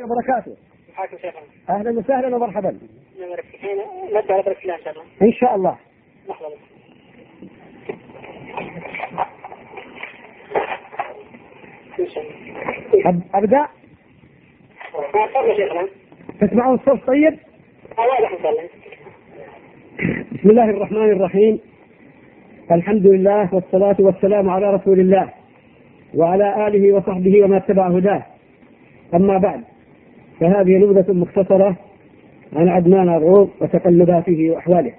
وبركاته. حاكم شيخنا. اهلا وسهلا ومرحبا. نبدا على بركة الله ان شاء الله. ان شاء الله. لحظة. ابدا. تفضل شيخنا. تسمعون الصوت طيب؟ واضح ان شاء الله. بسم الله الرحمن الرحيم. الحمد لله والصلاة والسلام على رسول الله وعلى آله وصحبه وما اتبع هداه. أما بعد، فهذه نبذة مختصرة عن عدنان الروم وتقلباته وأحواله.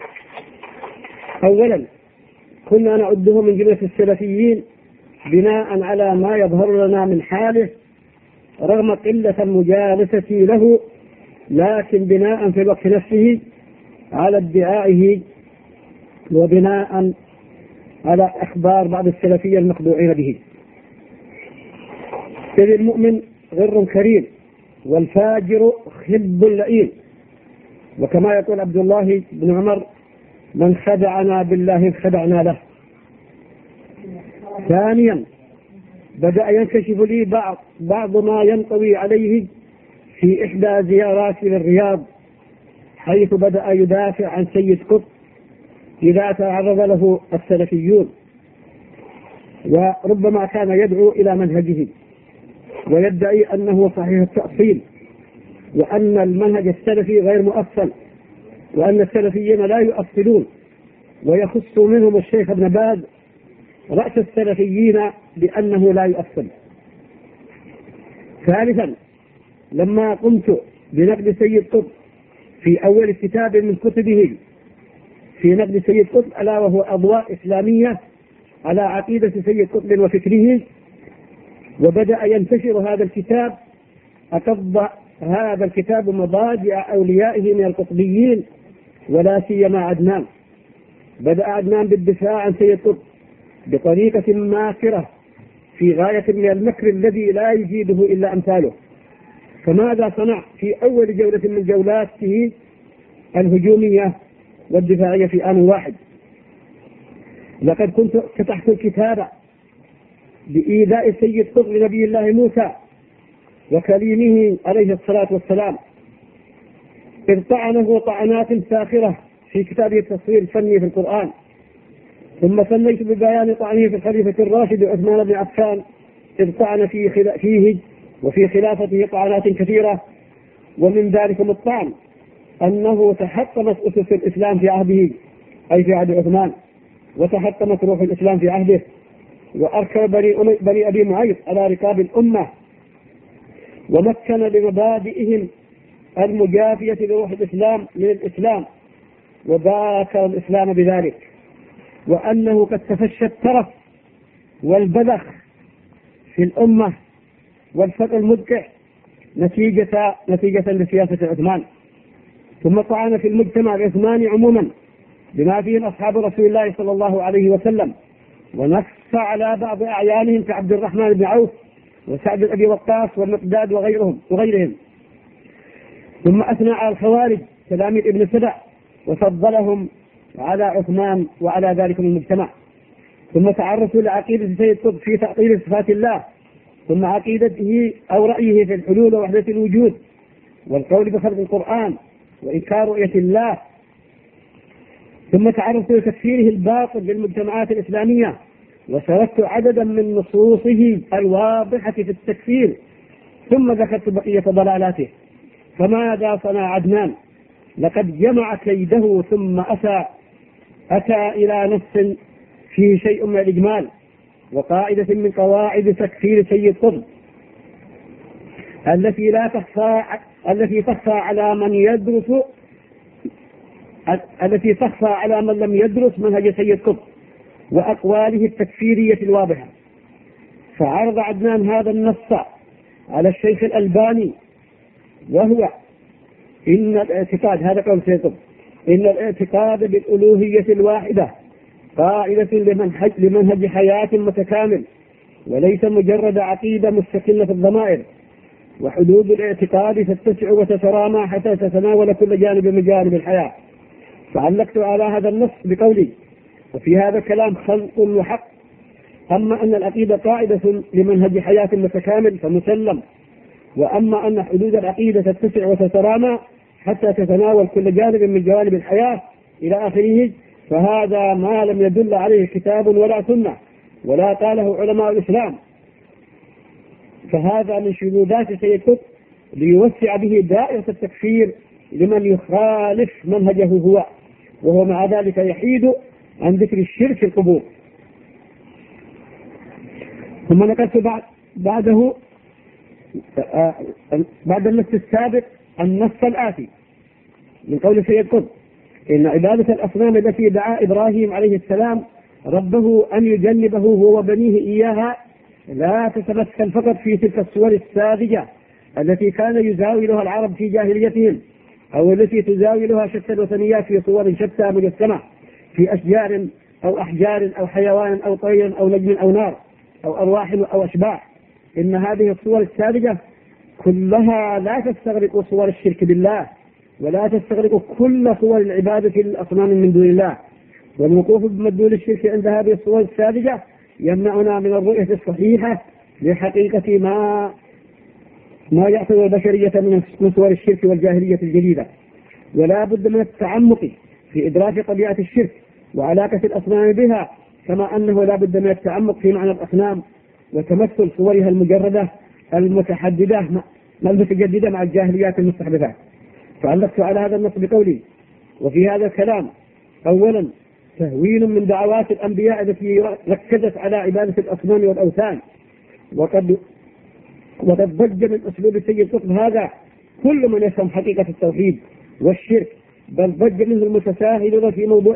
أولا، كنا نعده من جملة السلفيين بناء على ما يظهر لنا من حاله رغم قلة المجالسة له، لكن بناء في الوقت نفسه على ادعائه وبناء على أخبار بعض السلفية المخدوعين به. إذ المؤمن غر كريم والفاجر خب لئيم، وكما يقول عبد الله بن عمر: من خدعنا بالله خدعنا له. ثانيا، بدأ ينكشف لي بعض ما ينطوي عليه في إحدى زياراتي للرياض، حيث بدأ يدافع عن سيد قطب إذا تعرض له السلفيون، وربما كان يدعو إلى منهجه ويدعي أنه صحيح التأصيل، وأن المنهج السلفي غير مؤصل، وأن السلفيين لا يؤصلون، ويخص منهم الشيخ ابن باز رأس السلفيين بأنه لا يؤصل. ثالثا، لما قمت بنقد سيد قطب في أول كتاب من كتبه في نقد سيد قطب، ألا وهو أضواء إسلامية على عقيدة سيد قطب وفكره، وبدأ ينتشر هذا الكتاب، أتضع هذا الكتاب مضاجع أوليائه من القطبيين ولا سيما عدنان. بدأ عدنان بالدفاع عن سيد قطب بطريقة ماكرة في غاية من المكر الذي لا يجيده إلا أمثاله. فماذا صنع في أول جولة من جولاته الهجومية والدفاعية في آن واحد؟ لقد كنت فتحت الكتاب بإيذاء سيد قطب لنبي الله موسى وكليمه عليه الصلاة والسلام، إذ طعنه طعنات ساخرة في كتابه التصوير الفني في القرآن. ثم ثنيت ببيان طعنه في الخليفة الراشد عثمان بن عفان، إذ طعن فيه وفي خلافته طعنات كثيرة، ومن ذلكم الطعن أنه تحطمت أسس الإسلام في عهده، أي في عهد عثمان، وتحطمت روح الإسلام في عهده، وأركب بني أبي معيط على ركاب الأمة، ومكن لمبادئهم المجافية لروح الإسلام من الإسلام، وذاكر الإسلام بذلك، وأنه قد تفشى الترف والبذخ في الأمة والفتى المدقع نتيجة لسياسة عثمان. ثم طعن في المجتمع العثماني عموما بما فيه أصحاب رسول الله صلى الله عليه وسلم، ونص على بعض أعيانهم كعبد الرحمن بن عوف وسعد بن أبي وقاص والمقداد وغيرهم. ثم أثنى على الخوارج تلاميذ ابن سبع وفضلهم على عثمان وعلى ذلك المجتمع. ثم تعرفوا لعقيدة سيد قطب في تعطيل صفات الله، ثم عقيدته أو رأيه في الحلول ووحدة الوجود والقول بخلق القرآن وإنكار رؤية الله. ثم تعرفوا لتكفيره الباطل للمجتمعات الإسلامية، وسردت عددا من نصوصه الواضحة في التكفير، ثم ذكرت بقية ضلالاته. فماذا صنع عدنان؟ لقد جمع كيده ثم أتى إلى نص فيه شيء من الإجمال وقاعدة من قواعد تكفير سيد قطب التي تخفى على من لم يدرس منهج سيد قطب وأقواله التكفيرية الواضحة. فعرض عدنان هذا النص على الشيخ الألباني، وهو إن الاعتقاد، هذا قول سيد قطب، إن الاعتقاد بالألوهية الواحدة قاعدة لمنهج حياة متكامل، وليس مجرد عقيدة مستقلة في الضمائر، وحدود الاعتقاد تتسع وتترامى حتى تتناول كل جانب من جانب الحياة. فعلقت على هذا النص بقولي: وفي هذا الكلام خلق وحق. أما أن العقيدة قاعدة لمنهج حياة متكامل فمسلم، وأما أن حدود العقيدة تتسع وتترامى حتى تتناول كل جانب من جوانب الحياة إلى آخره، فهذا ما لم يدل عليه كتاب ولا سنة ولا قاله علماء الإسلام، فهذا من شذوذات سيد قطب ليوسع به دائرة التكفير لمن يخالف منهجه هو، وهو مع ذلك يحيد عن ذكر الشرك في القبور. ثم نقلت بعده بعد النص السابق النص الآتي من قول سيد قطب: إن عبادة الأصنام التي دعا إبراهيم عليه السلام ربه أن يجنبه هو وبنيه إياها لا تتمثل فقط في تلك الصور الساذجة التي كان يزاولها العرب في جاهليتهم، أو التي تزاولها شتى الوثنيات في صور شتى مجسمة في أشجار أو أحجار أو حيوان أو طير أو نجم أو نار أو أرواح أو أشباح. إن هذه الصور الساذجة كلها لا تستغرق صور الشرك بالله، ولا تستغرق كل صور العبادة للأصنام من دون الله. والوقوف بمدلول الشرك عند هذه الصور الساذجة يمنعنا من الرؤية الصحيحة لحقيقة ما يعتبر البشرية من صور الشرك والجاهلية الجديدة. ولا بد من التعمق في إدراك طبيعة الشرك وعلاقة الأصنام بها، كما أنه لا بد من التعمق في معنى الأصنام وتمثل صورها المجردة المتحددة المتجددة مع الجاهليات المستحدثات. فعلقت على هذا النص بقولي: وفي هذا الكلام أولا تهوين من دعوات الأنبياء التي ركزت على عبادة الأصنام والأوثان، وقد ضج من أسلوب سيد قطب هذا كل من يفهم حقيقة التوحيد والشرك، بل ضج منه المتساهلون في موضوع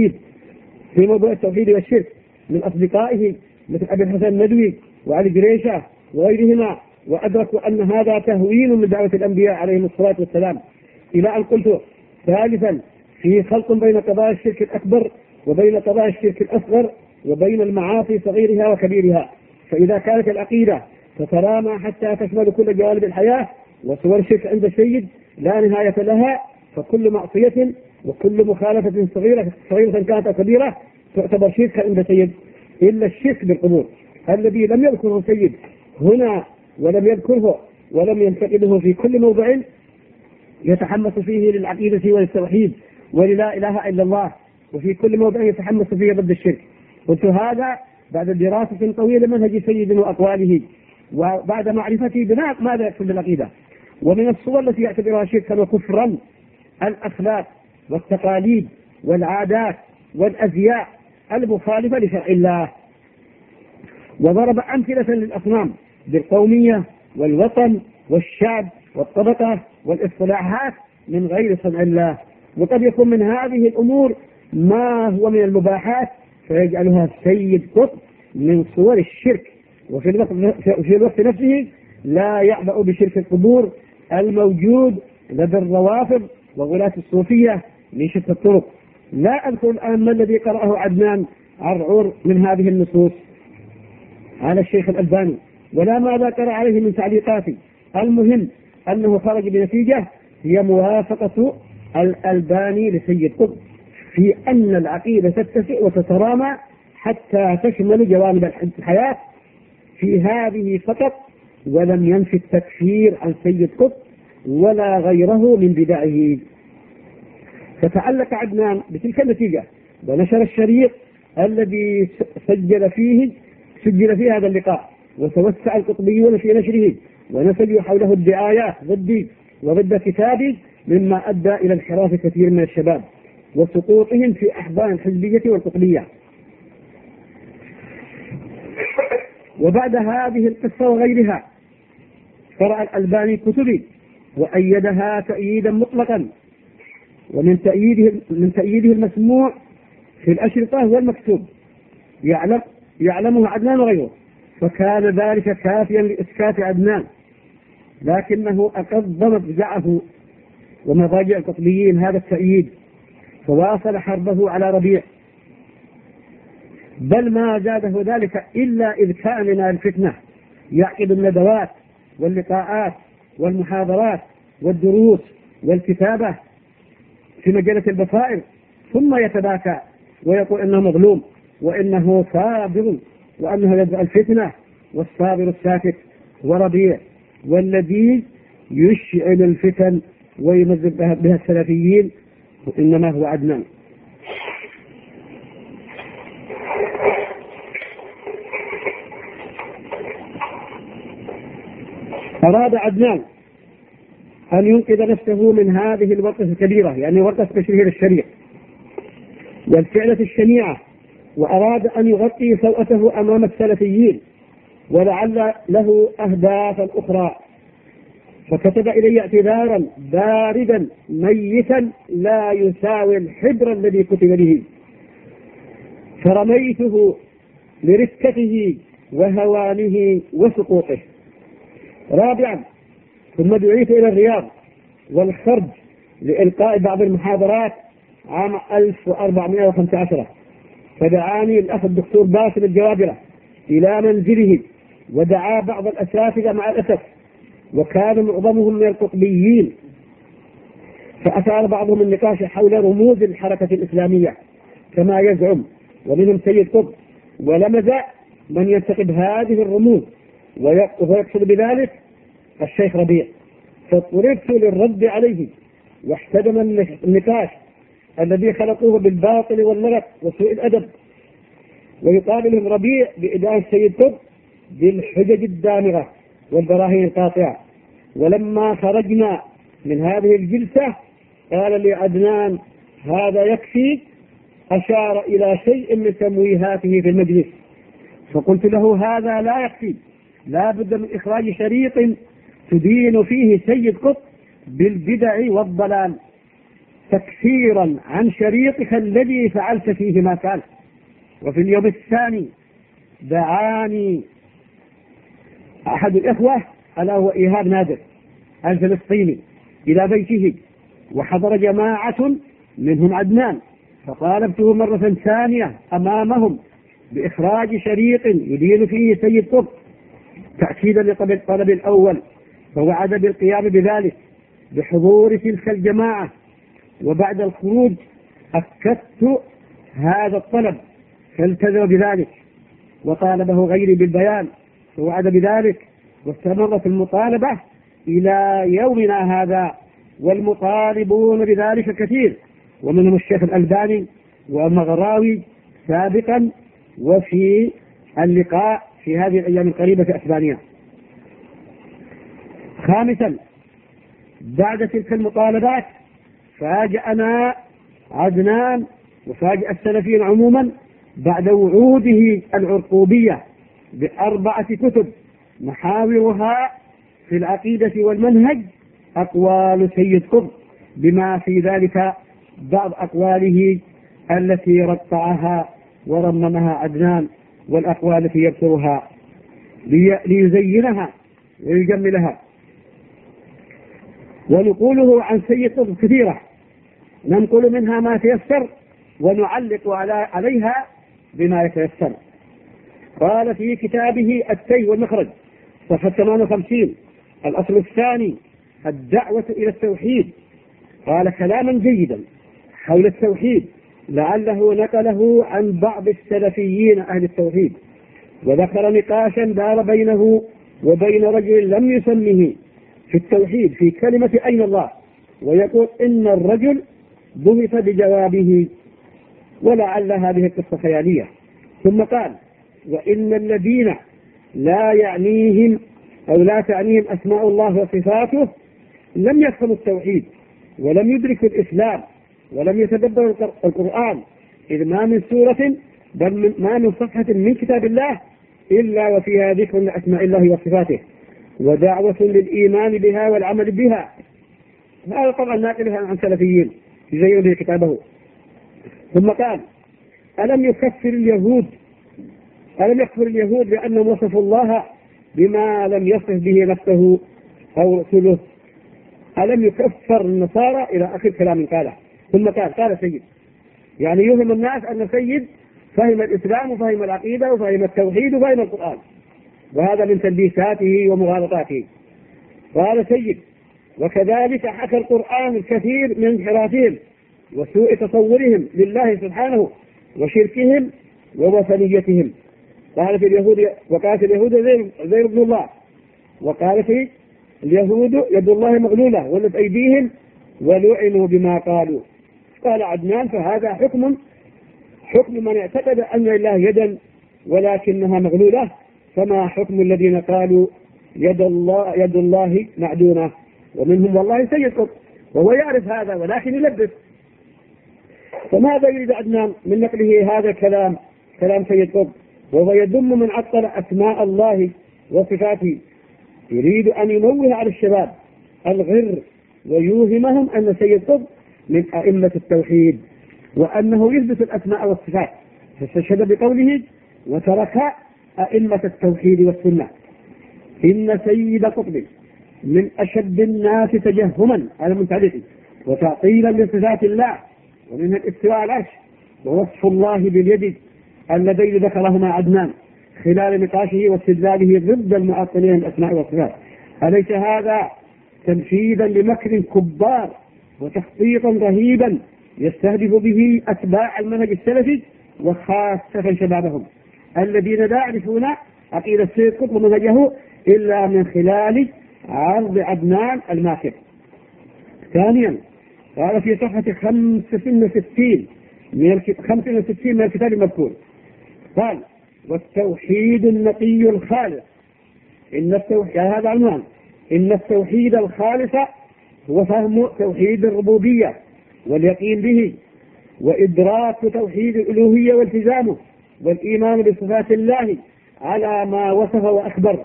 التوحيد والشرك من أصدقائه مثل أبي الحسن الندوي وعلي جريشة وغيرهما، وأدركوا أن هذا تهوين من دعوة الأنبياء عليهم الصلاة والسلام. إلى أن قلت ثالثا في خلط بين قضايا الشرك الأكبر وبين قضايا الشرك الأصغر وبين المعاصي صغيرها وكبيرها. فإذا كانت العقيدة تترامى حتى تشمل كل جوانب الحياة وصور الشرك عند السيد لا نهاية لها، فكل معصية وكل مخالفة صغيرة كانت أو كبيرة تعتبر شركا عند السيد، إلا الشرك بالقبور الذي لم يذكره السيد هنا ولم يذكره ولم ينتقده في كل موضع يتحمس فيه للعقيدة والتوحيد وللا إله إلا الله، وفي كل موضع يتحمس فيه ضد الشرك. قلت هذا بعد دراسة طويلة منهج سيد وأقواله، وبعد معرفتي بناء ماذا يقصد بالعقيدة. ومن الصور التي يعتبرها شركا وكفرا الأخلاق والتقاليد والعادات والأزياء المخالفة لشرع الله، وضرب أمثلة للأصنام بالقومية والوطن والشعب والطبقة والاصطلاحات من غير صنع الله. وقد يكون من هذه الأمور ما هو من المباحات فيجعلها السيد قطب من صور الشرك، وفي الوقت نفسه لا يعبأ بشرك القبور الموجود لدى الروافض وغلاة الصوفية من شتى الطرق. لا أذكر الآن ما الذي قرأه عدنان عرعور من هذه النصوص على الشيخ الألباني، ولا ماذا قرأ عليه من تعليقاتي. المهم أنه خرج بنتيجة هي موافقة الألباني لسيد قطب في أن العقيدة تتسع وتترامى حتى تشمل جوانب الحياة في هذه فقط، ولم ينفي التكفير عن سيد قطب ولا غيره من بدعه. فتعلق عدنان بتلك النتيجة ونشر الشريط الذي سجل فيه هذا اللقاء، وتوسع القطبيون في نشره ونسجوا حوله الدعايات ضدي وضد كتابي، مما أدى إلى انحراف كثير من الشباب وسقوطهم في أحضان الحزبية والقطبية. وبعد هذه القصة وغيرها قرأ الألباني كتبي وأيدها تأييدا مطلقا، ومن تأييده المسموع في الأشرطة والمكتوب يعلمه عدنان وغيره، فكان ذلك كافيا لإسكات عدنان، لكنه أقض مضجعه ومضاجع القطبيين هذا التأييد، فواصل حربه على ربيع، بل ما زاده ذلك إلا إذ كان من الفتنة يعقد الندوات واللقاءات والمحاضرات والدروس والكتابة في مجلة البصائر، ثم يتباكى ويقول إنه مظلوم وإنه صابر وأنه يدعو الفتنة والصابر الساكت وربيع. والذي يشعل الفتن ويمزق بها السلفيين إنما هو عدنان. أراد عدنان أن ينقذ نفسه من هذه الورطة الكبيرة، يعني ورطة تشريع الشريع والفعلة الشنيعة، وأراد أن يغطي سوءته أمام السلفيين ولعل له أهدافا أخرى، فكتب إلي اعتذارا باردا ميتا لا يساوي الحبر الذي كتب به، فرميته لركته وهوانه وسقوطه. رابعا، ثم دعيت إلى الرياض والخرج لإلقاء بعض المحاضرات عام 1415، فدعاني الأخ الدكتور باسل الجوابرة إلى منزله، ودعا بعض الأساتذة مع الأسف، وكان معظمهم من القطبيين، فأثار بعضهم النقاش حول رموز الحركة الإسلامية كما يزعم، ومنهم سيد قطب، ولمز من ينتقد هذه الرموز ويقصد بذلك الشيخ ربيع، فاضطررت للرد عليه، واحتدم النقاش الذي خلقوه بالباطل واللغط وسوء الأدب، ويقابلهم ربيع بإدانة السيد قطب بالحجج الدامغة والبراهين القاطعة. ولما خرجنا من هذه الجلسة قال لي عدنان: هذا يكفي. أشار إلى شيء من تمويهاته في المجلس، فقلت له: هذا لا يكفي، لا بد من إخراج شريط تدين فيه سيد قطب بالبدع والضلال تكفيرا عن شريطك الذي فعلت فيه ما كان. وفي اليوم الثاني دعاني أحد الإخوة ألا هو إيهاب نادر الفلسطيني إلى بيته، وحضر جماعة منهم عدنان، فطالبته مرة ثانية أمامهم بإخراج شريط يدين فيه سيد قطب تأكيدا للطلب الأول، فوعد بالقيام بذلك بحضور تلك الجماعة. وبعد الخروج أكدت هذا الطلب فالتزم بذلك، وطالبه غيري بالبيان فوعد بذلك، واستمرت المطالبة إلى يومنا هذا، والمطالبون بذلك كثير، ومنهم الشيخ الألباني والمغراوي سابقا، وفي اللقاء في هذه الأيام القريبة في أسبانيا. خامسا، بعد تلك المطالبات فاجأنا عدنان وفاجأ السلفيين عموما بعد وعوده العرقوبية ب4 كتب محاورها في العقيدة والمنهج أقوال سيد قطب، بما في ذلك بعض أقواله التي رقعها ورممها عدنان، والأقوال التي يذكرها ليزينها ويجملها. ونقوله عن سيد قطب كثيرة، ننقل منها ما تيسر ونعلق عليها بما يتيسر. قال في كتابه التي والمخرج صفحة 58 الأصل الثاني الدعوة إلى التوحيد، قال كلاما جيدا حول التوحيد لعله نقله عن بعض السلفيين أهل التوحيد، وذكر نقاشا دار بينه وبين رجل لم يسمه في التوحيد في كلمة أين الله، ويقول إن الرجل ضبط بجوابه، ولعل هذه القصة خيالية. ثم قال: وإن الذين لا يعنيهم أو لا تعنيهم أسماء الله وصفاته لم يفهموا التوحيد ولم يدركوا الإسلام ولم يتدبروا القرآن، إذ ما من سورة بل ما من صفحة من كتاب الله إلا وفيها ذكر لأسماء الله وصفاته ودعوة للإيمان بها والعمل بها. هذا طبعا ناقل عن سلفيين يزين به كتابه. ثم قال: ألم يكفر اليهود لأنهم وصفوا الله بما لم يصف به نفسه أو رسوله؟ ألم يكفر النصارى؟ إلى آخر كلام قاله. ثم قال سيد، يعني يوهم الناس أن سيد فهم الإسلام وفهم العقيدة وفهم التوحيد وفهم القرآن، وهذا من تلبيساته ومغالطاته. قال سيد: وكذلك حكى القرآن الكثير من انحرافهم وسوء تصورهم لله سبحانه وشركهم ووثنيتهم. قال في اليهود وقالت اليهود زير ابن الله، وقال في اليهود يد الله مغلولة ولت أيديهم ولعنوا بما قالوا. قال عدنان فهذا حكم من اعتقد أن لله يدا ولكنها مغلولة، فما حكم الذين قالوا يد الله معدونة؟ ومنهم والله سيد قطب وهو يعرف هذا ولكن يلبس. فماذا يريد عدنان من نقله هذا كلام سيد قطب وهو يذم من عطل أسماء الله وصفاته؟ يريد أن ينوه على الشباب الغر ويوهمهم أن سيد قطب من أئمة التوحيد وأنه يثبت الأسماء والصفات، فاستشهد بقوله وترك أئمة التوحيد والسنة. إن سيد قطب من أشد الناس تجهما على المنتعلق وتعطيلا لصفات الله، ومنها الاستواء على العرش ووصف الله باليد اللذين ذكرهما عدنان خلال نقاشه واستدلاله ضد المعطلين الأسماء والصفات. أليس هذا تنفيذا لمكر كبار وتخطيطا رهيبا يستهدف به أتباع المنهج السلفي وخاصة شبابهم الذين لا يعرفون عقيدة سيد قطب ومنهجه إلا من خلال عرض عدنان الماكر؟ ثانيا قال في صفحة 65 من الكتاب المذكور قال والتوحيد النقي الخالص هذا عنوان. إن التوحيد الخالص هو فهم توحيد الربوبية واليقين به وإدراك توحيد الألوهية والتزامه والإيمان بصفات الله على ما وصف وأخبر،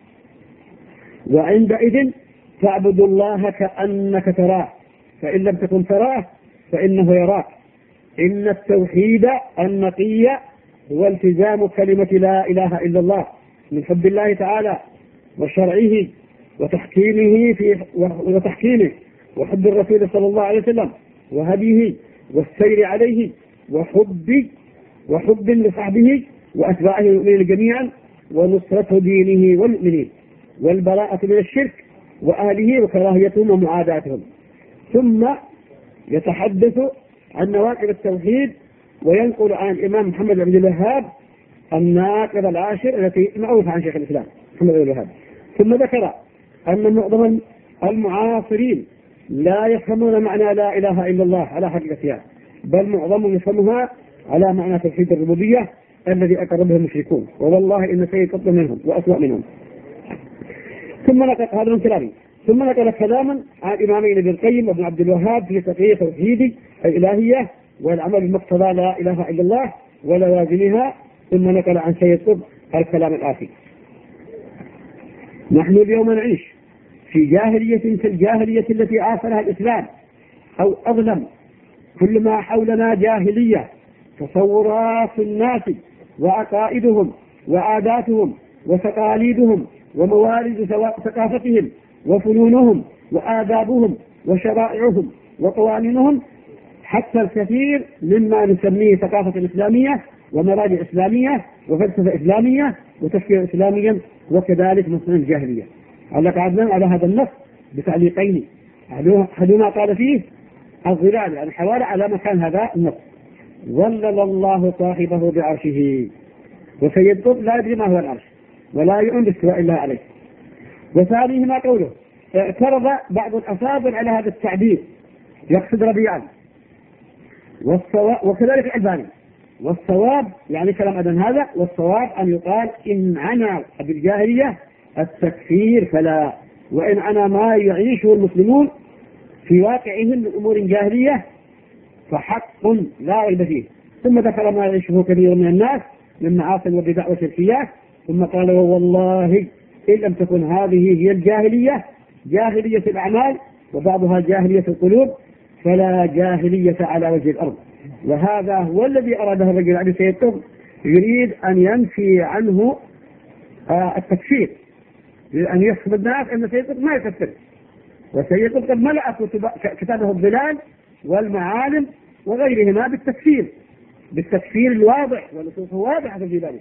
وعندئذ تعبد الله كأنك تراه فإن لم تكن تراه فإنه يراك. إن التوحيد النقي هو التزام كلمة لا إله إلا الله من حب الله تعالى وشرعه وتحكيمه وحب الرسول صلى الله عليه وسلم وهديه والسير عليه وحب لصحبه وأتباعه المؤمنين جميعا ونصرة دينه والمؤمنين والبراءة من الشرك وأهله وكراهيتهم ومعاداتهم. ثم يتحدث عن نواقض التوحيد وينقل عن الإمام محمد بن عبد الوهاب الناقض العاشر التي معروفة عن شيخ الإسلام محمد بن عبد الوهاب. ثم ذكر أن معظم المعاصرين لا يفهمون معنى لا إله إلا الله على حقيقتها، بل معظمهم يفهمها على معنى توحيد الربوبية الذي أقر به المشركون، والله إن سيد قطب منهم وأسوأ منهم. ثم نقل هذا من كلامه. ثم نقل كلاما عن الإمامين ابن القيم وابن عبد الوهاب في تقرير توحيد الإلهية والعمل بمقتضى لا إله إلا الله ولوازمها. ثم نقل عن سيد قطب الكلام الآتي: نحن اليوم نعيش في جاهلية كالجاهلية التي عاصرها الإسلام أو أظلم. كل ما حولنا جاهلية، تصورات الناس وعقائدهم وعاداتهم وتقاليدهم وموارد ثقافتهم وفنونهم وآدابهم وشرائعهم وقوانينهم، حتى الكثير مما نسميه ثقافة إسلامية ومبادئ إسلامية وفلسفة إسلامية وتفكير إسلاميا، وكذلك مصنع الجاهلية. علق عدنان على هذا النص بتعليقين: أحدهما قال فيه الظلال الحوالي على مكان هذا النص: ظلل الله صاحبه بعرشه. وسيد قطب لا يدري ما هو العرش ولا يؤمن باستواء الله عليه. وثانيهما قوله: اعترض بعض الأفاضل على هذا التعبير يقصد ربيعا وكذلك الألباني. والصواب يعني كلام عدن هذا، والصواب أن يقال إن عنا بالجاهلية التكفير فلا، وإن عنا ما يعيشه المسلمون في واقعهم من أمور جاهلية فحق لا ريب فيه. ثم ذكر ما يعيشه كثير من الناس من معاصي وبدع وشركيات، ثم قال: والله إن لم تكن هذه هي الجاهلية، جاهلية الأعمال وبعضها جاهلية القلوب، فلا جاهلية على وجه الأرض. وهذا هو الذي أراده الرجل علي سيد قطب، يريد أن ينفي عنه التكفير، أن يحسب الناس أن سيد قطب ما يكفر. وسيد قطب ملأ كتابه الظلال والمعالم وغيرهما بالتكفير الواضح، والنصوص واضحة في ذلك.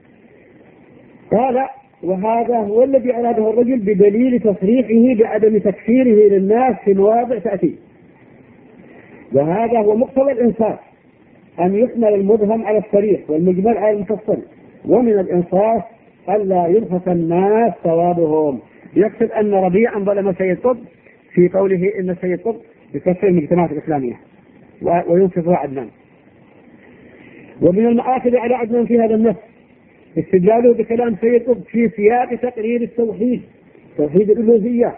قال: وهذا هو الذي أراده الرجل بدليل تصريحه بعدم تكفيره للناس في مواضع تأتي. وهذا هو مقتضى الإنصاف، أن يحمل المبهم على الصريح والمجمل على المفصل، ومن الإنصاف ألا يرخص الناس صوابهم. يقصد أن ربيعا ظلم سيد قطب في قوله إن سيد قطب يكفر المجتمعات الإسلامية وينصفها عدنان. ومن المآخذ على عدنان في هذا النص استدلاله بكلام سيد قطب في سياق تقرير التوحيد، توحيد الألوهية،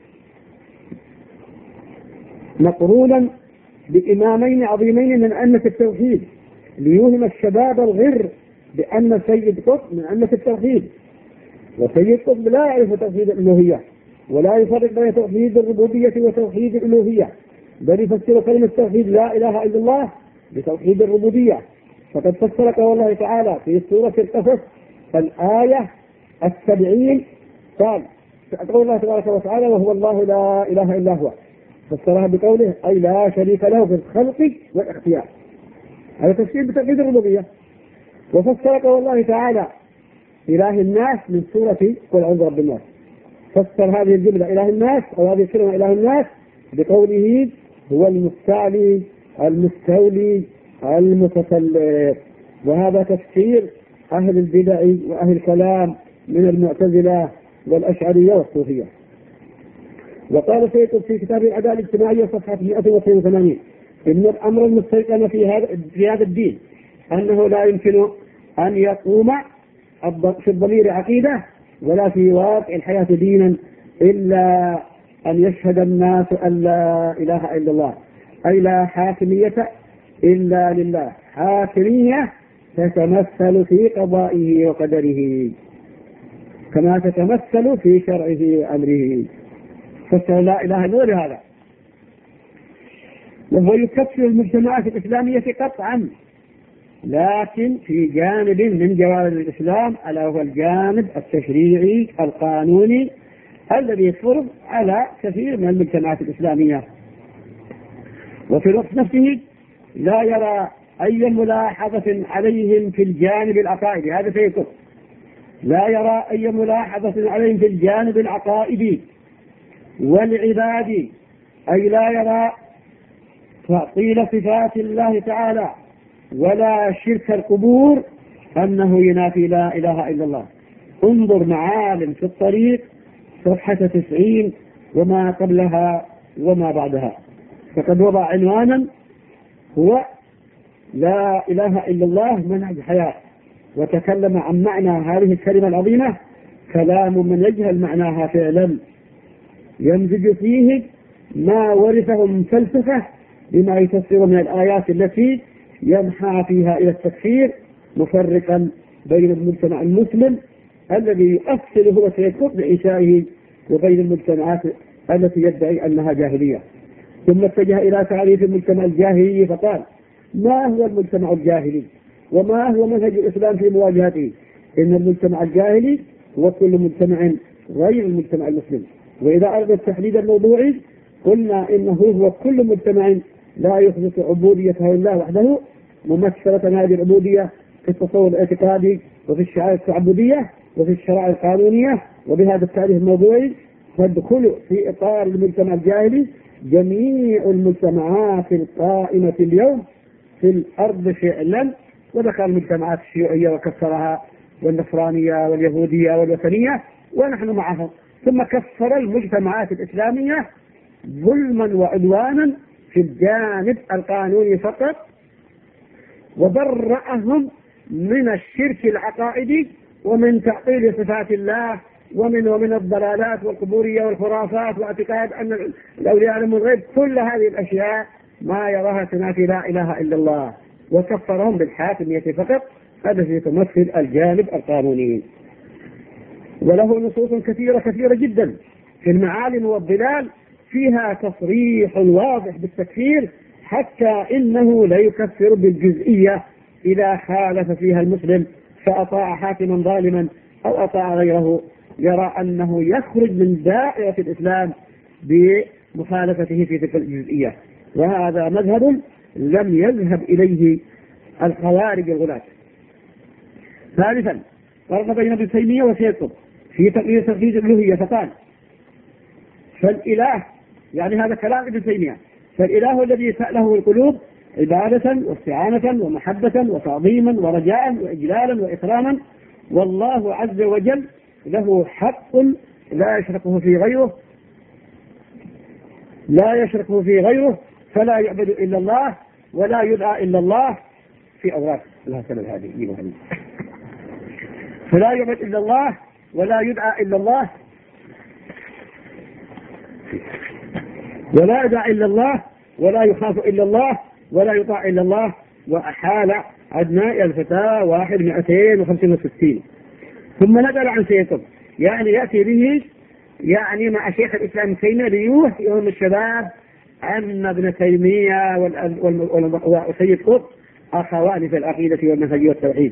مقرونا بإمامين عظيمين من أئمة التوحيد ليوهم الشباب الغر بأن سيد قطب من أئمة التوحيد. وسيد قطب لا يعرف توحيد الألوهية ولا يفرق بين توحيد الربوبية وتوحيد الألوهية، بل يفسر كلمة توحيد لا إله إلا الله بتوحيد الربوبية. فقد فسر قول الله تعالى في سورة القصص الآية 70 قال قول الله تبارك وتعالى وهو الله لا إله إلا هو، فسرها بقوله أي لا شريك له في الخلق والاختيار، هذا تفسير بتوحيد الربوبية. وفسر قول الله تعالى إله الناس من سورة قل أعوذ برب الناس، فسر هذه الجملة إله الناس أو هذه الكلمة إله الناس بقوله هو المستعلي المستولي المتسلط. وهذا تفسير أهل البدع وأهل الكلام من المعتزلة والأشعرية والصوفية. وقال سيد قطب في كتاب العدالة الاجتماعية صفحة 182 إن الأمر المستيقن في هذا الدين أنه لا يمكن أن يقوم في الضمير عقيدة ولا في واقع الحياة دينا إلا أن يشهد الناس أن لا إله إلا الله، أي لا حاكمية إلا لله، حاكمية تتمثل في قضائه وقدره كما تتمثل في شرعه وأمره. فسر لا إله إلا الله هذا. وهو يكفر المجتمعات الإسلامية قطعا، لكن في جانب من جوانب الإسلام ألا هو الجانب التشريعي القانوني الذي يفرض على كثير من المجتمعات الإسلامية. وفي الوقت نفسه لا يرى أي ملاحظة عليهم في الجانب العقائدي، هذا سيكون لا يرى أي ملاحظة عليهم في الجانب العقائدي والعبادي، أي لا يرى تعطيل صفات الله تعالى ولا شرك القبور أنه ينافي لا إله إلا الله. انظر معالم في الطريق صفحة 90 وما قبلها وما بعدها، فقد وضع عنوانا هو لا إله إلا الله منهج حياة، وتكلم عن معنى هذه الكلمة العظيمة كلام من يجهل معناها فعلا، يمزج فيه ما ورثه من فلسفة بما يفسر من الآيات التي ينحى فيها إلى التكفير مفرقا بين المجتمع المسلم الذي يؤثر هو سيكون بإنشائه وبين المجتمعات التي يدعي أنها جاهلية. ثم اتجه إلى تعريف المجتمع الجاهلي فقال ما هو المجتمع الجاهلي وما هو منهج الإسلام في مواجهته؟ إن المجتمع الجاهلي هو كل مجتمع غير المجتمع المسلم. وإذا أردنا التحديد الموضوعي قلنا إنه هو كل مجتمع لا يخلص عبوديته لله وحده، ممثلة هذه العبودية في التصور الاعتقادي وفي الشعائر التعبدية وفي الشرائع القانونية. وبهذا التعريف الموضوعي تدخل في إطار المجتمع الجاهلي جميع المجتمعات القائمة اليوم في الأرض فعلا، ودخل المجتمعات الشيوعية وكفرها والنصرانية واليهودية والوثنية ونحن معهم. ثم كفر المجتمعات الإسلامية ظلما وعدوانا في الجانب القانوني فقط، وبرأهم من الشرك العقائدي ومن تعطيل صفات الله ومن الضلالات والقبورية والخرافات واعتقاد أن الأولياء يعلمون الغيب. كل هذه الأشياء ما يراها تنافي لا إله إلا الله، وكفرهم بالحاكمية فقط التي تمثل الجانب القانوني. وله نصوص كثيرة جدا في المعالم والضلال فيها تصريح واضح بالتكفير، حتى إنه لا يكفر بالجزئية إذا خالف فيها المسلم فأطاع حاكما ظالما أو أطاع غيره، يرى أنه يخرج من دائرة الإسلام بمخالفته في تلك الجزئية. وهذا مذهب لم يذهب إليه الخوارج الغلاة. ثالثا فرق بين ابن تيمية وسيد قطب في تقرير توحيد الألوهية فقال فالإله، يعني هذا كلام ابن تيمية، فالإله الذي سأله القلوب عبادة واستعانة ومحبة وتعظيما ورجاء وإجلالا وإكراما، والله عز وجل له حق لا يشركه في غيره فلا يعبد إلا الله ولا يدعى إلا الله في أوراق لها سبب هذه فلا يعبد إلا الله ولا يدعى إلا الله ولا يدعى إلا الله ولا يخاف إلا الله ولا يطاع إلا الله. وأحال عدنان الفتاة 1265. ثم نقل عن سيد قطب يعني يأتي به يعني مع شيخ الإسلام ابن تيمية ليوهم الشباب أن ابن تيمية وسيد قطب أخوان في العقيدة والمنهج والتوحيد.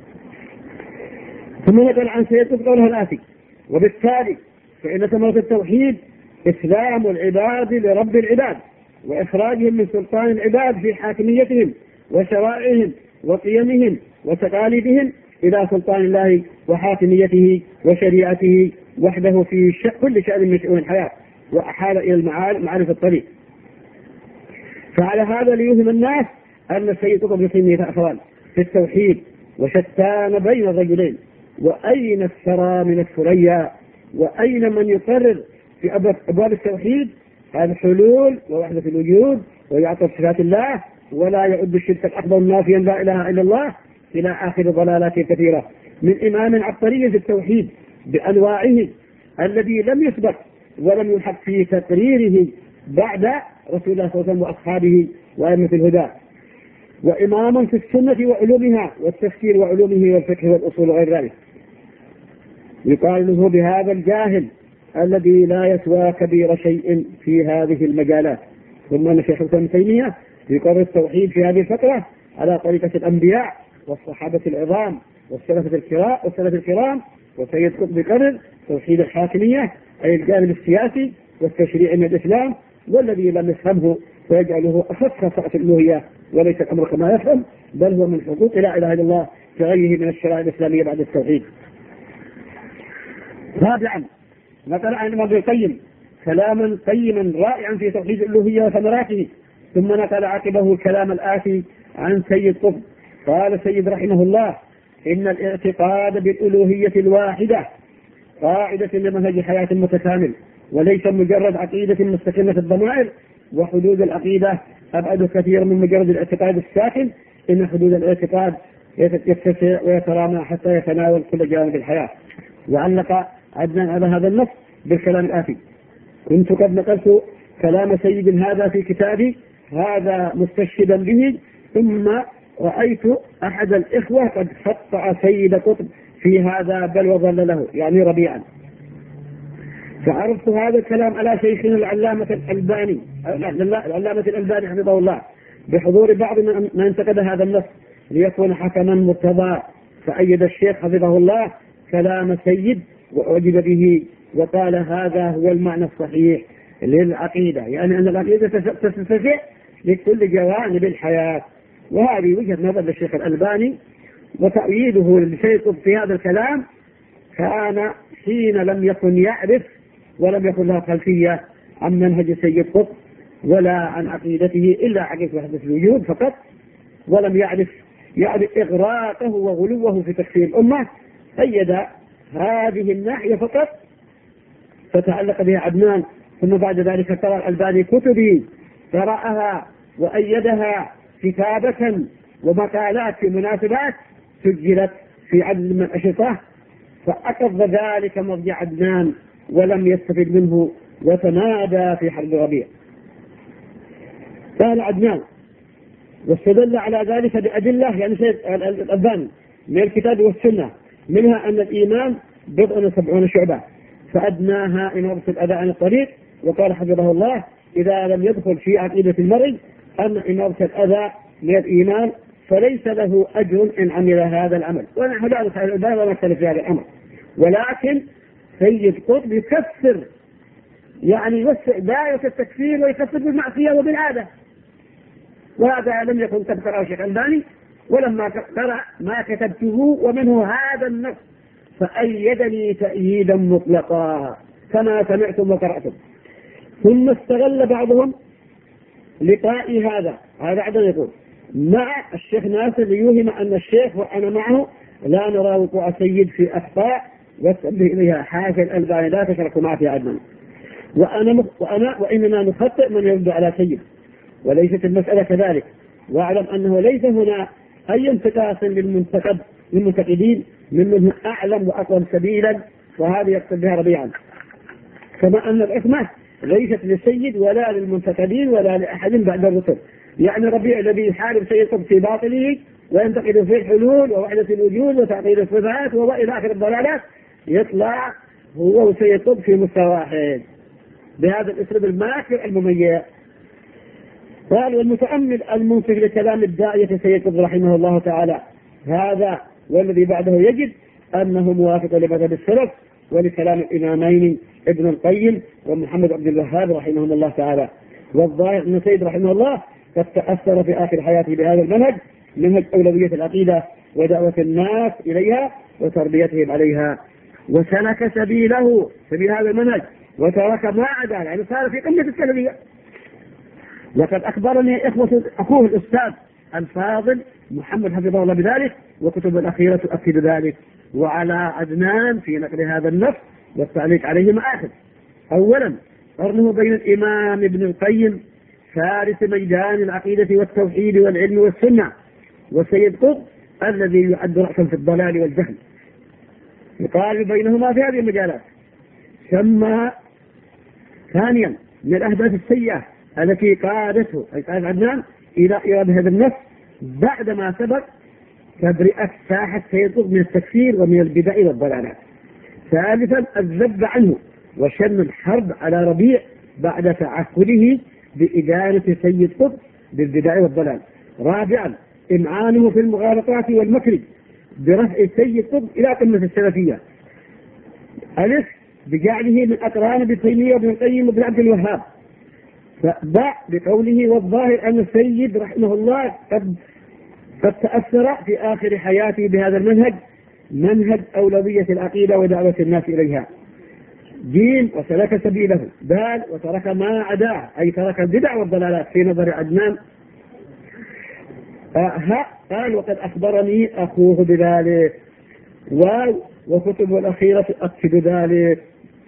ثم نقل عن سيد قطب قوله الآتي: وبالتالي فإن ثمرة التوحيد إسلام العباد لرب العباد وإخراجهم من سلطان العباد في حاكميتهم وشرائعهم وقيمهم وتقاليدهم إلى سلطان الله وحاكميته وشريعته وحده في كل شأن من شؤون الحياة، وأحال إلى معارف الطريق. فعلى هذا ليوهم الناس أن السيد قطب بن تيمية أخوان في التوحيد وشتان بين الرجلين، وأين الثرى من الثريا، وأين من يقرر في أبواب التوحيد الحلول ووحدة الوجود ويعطي صفات الله ولا يعد الشرك الأكبر نافيا لا إله إلا الله إلى آخر ضلالات كثيرة من إمام عبقري في التوحيد بأنواعه الذي لم يسبق ولم يلحق في تقريره بعد رسول الله صلى الله عليه وسلم وأصحابه وأئمة الهدى، وإمام في السنة وعلومها والتفسير وعلومه والفقه والأصول وغير ذلك. يقال له بهذا الجاهل الذي لا يسوى كبير شيء في هذه المجالات. ثم أن شيخ ابن تيمية يقرر التوحيد في هذه الفترة على طريقة الأنبياء والصحابة العظام والسلف الكرام. وسيد قطب يقرر توحيد الحاكمية أي الجانب السياسي والتشريع من الإسلام، والذي لم يفهمه ويجعله أخف خصائص الألوهية وليس الأمر كما يفهم، بل هو من حقوق لا إله إلا الله كغيره من الشرائع الإسلامية بعد التوحيد. رابعا نقل عن ابن القيم كلاما قيما رائعا في توحيد الألوهية وثمراته. ثم نقل عقبه الكلام الآتي عن سيد قطب. قال سيد رحمه الله: إن الاعتقاد بالألوهية الواحدة قاعدة لمنهج حياة متكامل، وليس مجرد عقيدة مستقلة في الضمائر، وحدود العقيدة أبعد كثير من مجرد الاعتقاد الساكن. إن حدود الاعتقاد يتسع ويترامى حتى يتناول كل جوانب الحياة. وعلق عدنان على هذا النص بالكلام الآتي: كنت قد نقلت كلام سيد هذا في كتابي هذا مستشهدا به، ثم رأيت أحد الإخوة قد خطأ سيد قطب في هذا بل وظل له، يعني ربيعا. فعرفت هذا الكلام على شيخنا العلامة الألباني حفظه الله بحضور بعض من انتقد هذا النص ليكون حكما مرتضى. فأيد الشيخ حفظه الله كلام سيد وأعجب به وقال هذا هو المعنى الصحيح للعقيدة، يعني أن العقيدة تستطيع لكل جوانب الحياة. وهذه وجهة نظر للشيخ الألباني، وتأييده لسيد قطب في هذا الكلام كان حين لم يكن يعرف ولم يكن له خلفية عن منهج سيد قطب ولا عن عقيدته إلا عقيدة وحدة الوجود فقط، ولم يعرف إغراقه وغلوه في تكفير الأمة. أيد هذه الناحية فقط فتعلق بها عدنان. ثم بعد ذلك ترى الألباني كتبي قرأها وأيدها كتابة ومقالات في مناسبات سجلت في عدد من الأشرطة، فأقض ذلك مرجع عدنان ولم يستفد منه وتمادى في حرب ربيع. قال عدنان واستدل على ذلك بأدلة يعني سيد الألباني من الكتاب والسنة، منها أن الإيمان 70 شعبة فأدناها إمارة الأذى عن الطريق. وقال حفظه الله: إذا لم يدخل في عقيدة المرء أن إمارة الأذى من الإيمان فليس له أجر إن عمل هذا العمل. ونحن لا نختلف في هذا الأمر، ولكن سيد قطب يكفر يعني يوسع دائرة التكفير ويكفر بالمعصية وبالعادة، وهذا لم يكن قد قرأه الشيخ الألباني ولما قرأ ما كتبته ومنه هذا النص فأيدني تأييدا مطلقا كما سمعتم وقرأتم. ثم استغل بعضهم لقاء هذا عدد يقول مع الشيخ ناصر ليوهم أن الشيخ وأنا معه لا نرى وقوع سيد في أخطاء والتنبيه إليها حاشا الألباني لا تشركوا معي في عدنان. وإننا نخطئ من يرد على سيد، وليست المسألة كذلك. واعلم أنه ليس هنا أي انتقاص للمنتقدين ممن أعلم وأقوم سبيلا، وهذه يقصد بها ربيعا. كما أن العصمة ليست للسيد ولا للمنتقدين ولا لأحد بعد الرسل. يعني ربيع الذي يحارب سيد قطب في باطله وينتقد في الحلول ووحدة الوجود وتعطيل الصفات وإلى آخر الضلالات، يطلع هو وسيد قطب في مستوى واحد بهذا الأسلوب الماكر المميز. قال: والمتأمل المنصف لكلام الداعية سيد قطب رحمه الله تعالى هذا والذي بعده يجد أنه موافق لمذهب السلف ولكلام الإمامين ابن القيم ومحمد عبد الوهاب رحمهم الله تعالى. والظاهر أن سيد رحمه الله قد تأثر في آخر حياته بهذا المنهج، منهج أولوية العقيدة ودعوة الناس إليها وتربيتهم عليها، وسلك سبيله سبيل هذا المنهج وترك ما عدا، يعني صار في قمة السلبية. لقد أخبرني أخوه الأستاذ الفاضل محمد حفظه الله بذلك، وكتب الأخيرة تؤكد ذلك. وعلى عدنان في نقل هذا النص والتعليق عليه مآخذ. أولا قرنه بين الإمام ابن القيم فارس ميدان العقيدة والتوحيد والعلم والسنة، وسيد قطب الذي يعد رأسا في الضلال والجهل، يقال بينهما في هذه المجالات. ثم ثانيا من الأهداف السيئة التي قادته أي قاد عدنان إلى إيراد هذا النص بعدما سبق تبرئة ساحة سيد قطب من التكفير ومن البدع والضلالات. ثالثا الذب عنه وشن الحرب على ربيع بعد تعهده بإدانة سيد قطب بالبدع والضلال. رابعا إمعانه في المغالطات والمكر برفع سيد قطب إلى قمة السلفية. ألف بجعله من أقران ابن تيمية وابن القيم وابن عبد الوهاب. فباء بقوله والظاهر أن السيد رحمه الله قد تأثر في آخر حياته بهذا المنهج، منهج أولوية العقيدة ودعوة الناس إليها. جيم وسلك سبيله. دال وترك ما عداه أي ترك البدع والضلالات في نظر عدنان. قال وقد أخبرني أخوه بذلك. وكتب الأخيرة تؤكد ذلك.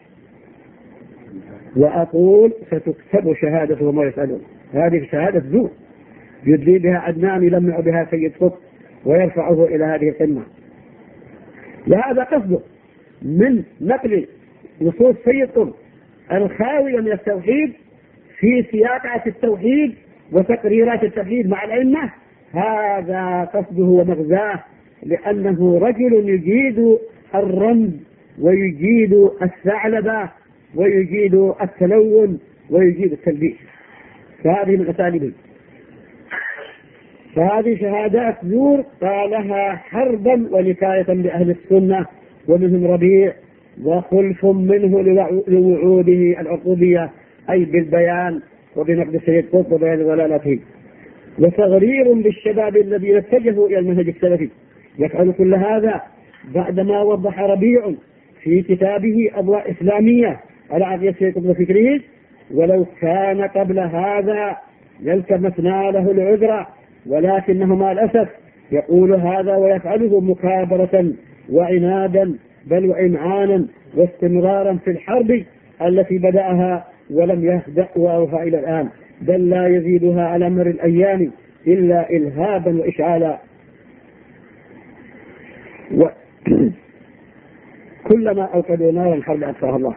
وأقول ستكتب شهادته وما يسألون. هذه شهادة زور يدلي بها عدنان يلمع بها سيد قطب ويرفعه إلى هذه القمة. وهذا قصده من نقل نصوص سيد قطب الخاوية من التوحيد في سياقة التوحيد وتقريرات التوحيد مع الأئمة. هذا قصده ومغزاه، لأنه رجل يجيد الرمز ويجيد الثعلبة ويجيد التلون ويجيد التلبيس. فهذه من أساليبه. فهذه شهادات زور قالها حربا ونكاية لأهل السنة، ومنهم ربيع وخلف منه لوعوده العقوبية أي بالبيان وبنقد سيد قطب وبيان ضلالته. وتغرير بالشباب الذين اتجهوا إلى المنهج السلفي. يفعل كل هذا بعدما وضح ربيع في كتابه أضواء إسلامية على عقيدة سيد قطب وفكره: ولو كان قبل هذا يلتمسنا له العذر، ولكنه مع الأسف يقول هذا ويفعله مكابرة وعنادا بل وإمعانا واستمرارا في الحرب التي بدأها ولم يهدأ وأوفى إلى الآن، بل لا يزيدها على مر الأيام إلا إلهابا وإشعالا. كلما أوقدوا نارا الحرب أطفاها الله.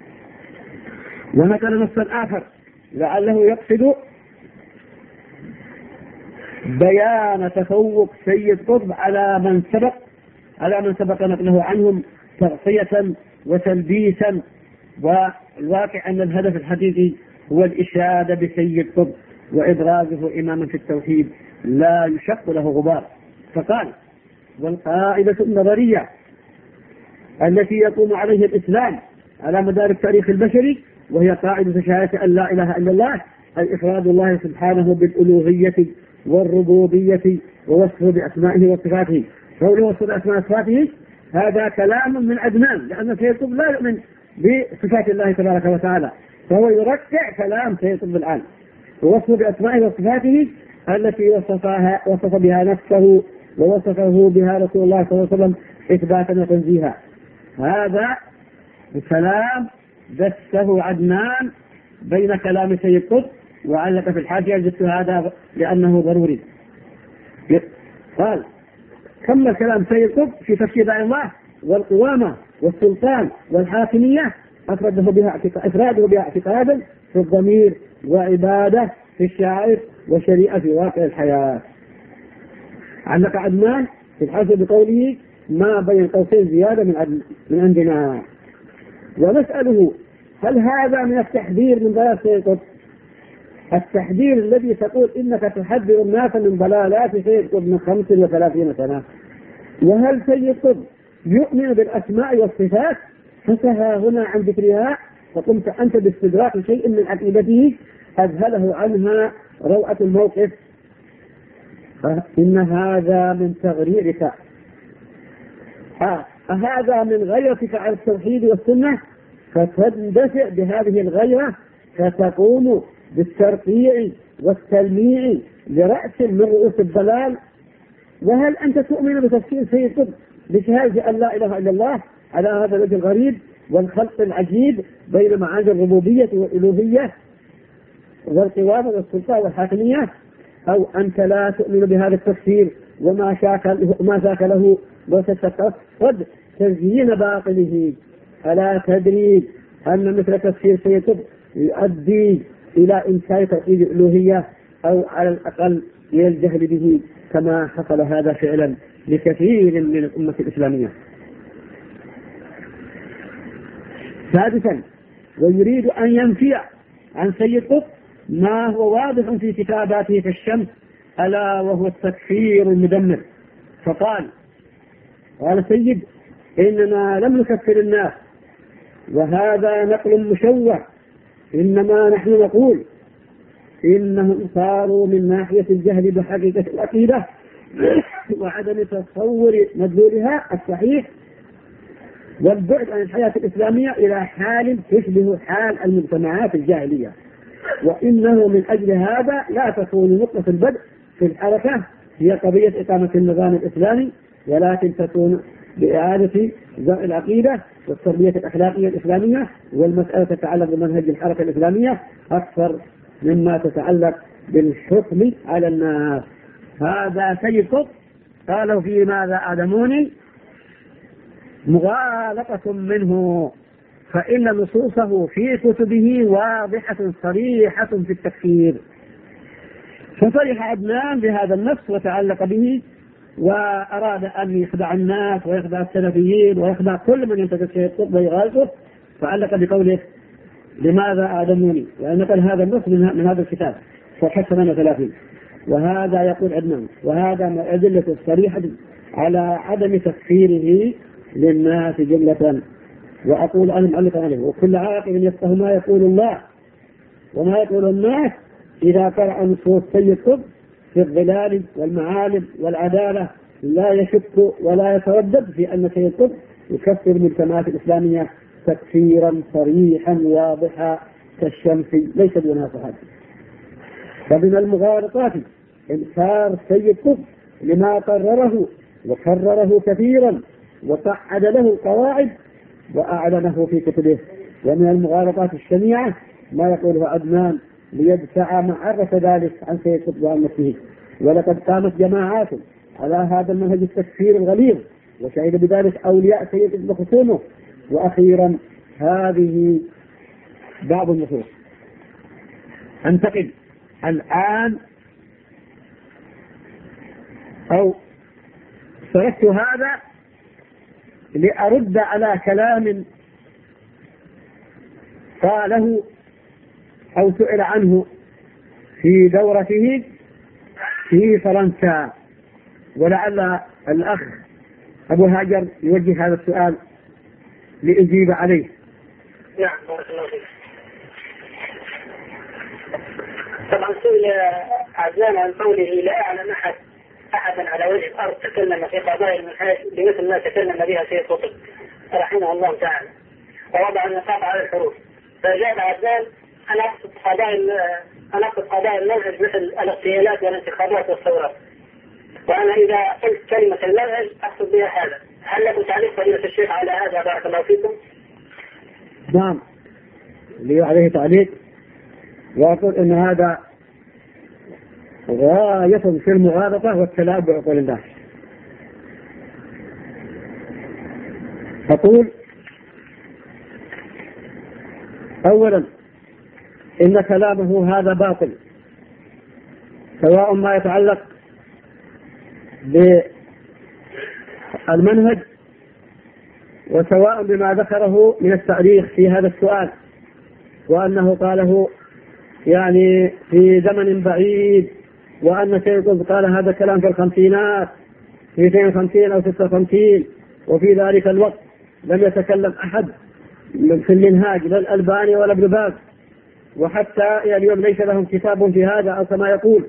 ونقل نصا آخر لعله يقصد بيان تفوق سيد قطب على من سبق نقله عنهم تغطية وتلبيسا. والواقع أن الهدف الحقيقي هو الإشادة بسيد قطب وإبرازه إماما في التوحيد لا يشق له غبار. فقال: والقاعدة النظرية التي يقوم عليها الإسلام على مدار التاريخ البشري، وهي قاعدة شهادة أن لا إله إلا الله، أي إفراد الله سبحانه بالألوهية والربوبية ووصفه بأسمائه وصفاته. قوله وصف بأسماء وصفاته هذا كلام من عدنان، لأن سيد قطب لا يؤمن بصفات الله تبارك وتعالى، فهو يركع كلام سيد قطب الآن. ووصفه بأسمائه وصفاته التي وصف بها نفسه ووصفه بها رسول الله صلى الله عليه وسلم إثباتا وتنزيها. هذا كلام دسه عدنان بين كلام سيد قطب، وعلق في الحاشية جدت هذا لأنه ضروري. قال كمل كلام سيد قطب في تفسير داعي الله والقوامة والسلطان والحاكمية، أفراده بها اعتقادا في الضمير وعبادة في الشعائر وشريعة في واقع الحياة. علق عدنان في الحاشية بقوله ما بين قوسين زيادة من عندنا. ونسأله هل هذا من التحذير من ضلال سيد قطب؟ التحذير الذي تقول إنك تحذر الناس من ضلالات سيد قطب من 35 سنة، وهل سيد قطب يؤمن بالأسماء والصفات فسها هنا عن ذكرها، فقمت أنت باستدراك شيء من عقيدته أذهله عنها روعة الموقف، فإن هذا من تغريرك. هذا من غيرتك على التوحيد والسنة، فتندفع بهذه الغيرة فتقوم بالترقيع والتلميع لرأس من رؤوس الضلال. وهل أنت تؤمن بتفسير سيد قطب بشهادة أن لا إله إلا الله على هذا الوجه الغريب والخلق العجيب بين معاني الربوبية والألوهية والقوامة والسلطان والحاكمية، أو أنت لا تؤمن بهذا التفسير وما ذاك له وتتقصد تزيين باطله؟ ألا تدري أن مثل تفسير سيد قطب يؤدي إلى إنشاء توحيد الألوهية أو على الأقل إلى الجهل به، كما حصل هذا فعلا لكثير من الأمة الإسلامية. سادسا، ويريد أن ينفي عن سيد قطب ما هو واضح في كتاباته كالشمس، ألا وهو التكفير المدمر. فقال سيد إننا لم نكفر الناس، وهذا نقل مشوه، إنما نحن نقول إنهم صاروا من ناحية الجهل بحقيقة العقيدة وعدم تصور مدلولها الصحيح والبعد عن الحياة الإسلامية إلى حال تشبه حال المجتمعات الجاهلية، وإنه من أجل هذا لا تكون نقطة البدء في الحركة هي قضية إقامة النظام الإسلامي، ولكن تكون بإعادة ضوء العقيدة والتربية الأخلاقية الإسلامية، والمسألة تتعلق بمنهج الحركة الإسلامية أكثر مما تتعلق بالحكم على الناس. هذا سيد قطب قاله في ماذا آدموني مغالطة منه، فإن نصوصه في كتبه واضحة صريحة في التكفير. فصرح عدنان بهذا النص وتعلق به، وأراد أن يخدع الناس ويخدع السلفيين ويخدع كل من ينتقد سيد قطب ويغالطه، فعلق بقوله لماذا آدموني، وأن نقل هذا النص من هذا الكتاب صفحة 38. وهذا يقول عدنان، وهذا من أدلة الصريحة على عدم تكفيره للناس جملة. وأقول أنا معلق عليه، وكل عاقل يفقه ما يقول الله وما يقول الناس إذا قرأ نصوص سيد قطب في الظلال والمعالم والعدالة لا يشك ولا يتردد في أن سيد قطب يكفر المجتمعات الإسلامية تكفيرا صريحا واضحا كالشمس ليس دونها صحابة. فمن المغالطات إنكار سيد قطب لما قرره وكرره كثيرا وقعد له القواعد وأعلنه في كتبه. ومن المغالطات الشنيعة ما يقوله عدنان ليدفع ما عرف ذلك عن سيد قطب وعن نفسه. ولقد قامت جماعات على هذا المنهج التكفير الغليظ وشهد بذلك أولياء سيد قطب وخصومه. وأخيرا هذه بعض النصوص. أنتقل الآن أو سردت هذا لأرد على كلام قاله أو سئل عنه في دورته في فرنسا، ولعل الأخ أبو هاجر يوجه هذا السؤال لأجيب عليه. نعم بارك الله فيك. طبعا سئل عزام عن قوله لا أعلم أحدا على وجه الأرض تكلم في قضايا المنهاج بمثل ما تكلم بها سيد قطب رحمه الله تعالى، ووضع النقاط على الحروف. فجاء عزام أنا أقصد قضايا المنهج مثل الاغتيالات والانتخابات والثورات، وأنا إذا قلت كلمة المنهج أقصد بها هل لكم تعليق فضيلة الشيخ على هذا؟ بارك الله فيكم. نعم، لي عليه تعليق، وأقول إن هذا غاية في المغالطة والتلاعب بعقول الناس. أقول أولا إن كلامه هذا باطل، سواء ما يتعلق بالمنهج وسواء بما ذكره من التاريخ في هذا السؤال، وأنه قاله يعني في زمن بعيد، وأن سيد قطب قال هذا الكلام في الخمسينات، في 52 أو 56، وفي ذلك الوقت لم يتكلم أحد في المنهاج لا الألباني ولا ابن باز، وحتى اليوم ليس لهم كتاب في هذا أو كما يقول.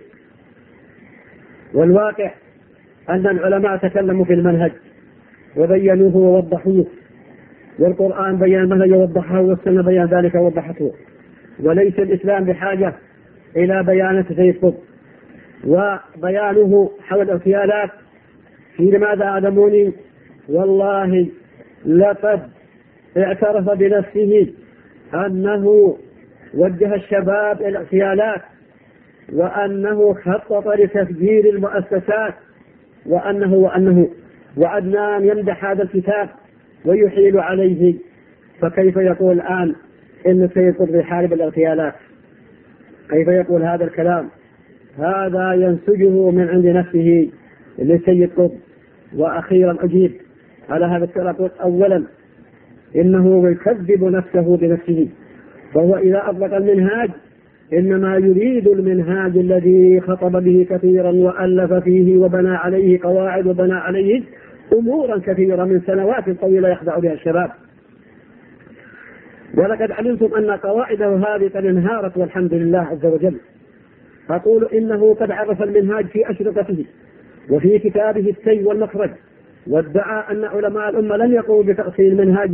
والواقع أن العلماء تكلموا في المنهج وبينوه ووضحوه، والقرآن بيان المنهج ووضحه، والسنة بيان ذلك ووضحته، وليس الإسلام بحاجة إلى بيان سيد قطب وبيانه حول الاغتيالات. في لماذا أعلموني؟ والله لقد اعترف بنفسه أنه وجه الشباب إلى الاغتيالات، وأنه خطط لتفجير المؤسسات، وأنه وعدنان يمدح هذا الكتاب ويحيل عليه، فكيف يقول الآن إن سيد قطب يحارب الاغتيالات؟ كيف يقول هذا الكلام؟ هذا ينسجه من عند نفسه لسيد قطب. وأخيرا أجيب على هذا السؤال. أولا إنه يكذب نفسه بنفسه، وهو إذا أطلق المنهاج إنما يريد المنهاج الذي خطب به كثيرا وألف فيه وبنى عليه قواعد وبنى عليه أمورا كثيرة من سنوات طويلة يخدع بها الشباب. ولقد علمتم أن قواعده هذه قد انهارت والحمد لله عز وجل. أقول إنه قد عرف المنهاج في أشرطته وفي كتابه السي والمخرج، وادعى أن علماء الأمة لن يقوموا بتأصيل المنهاج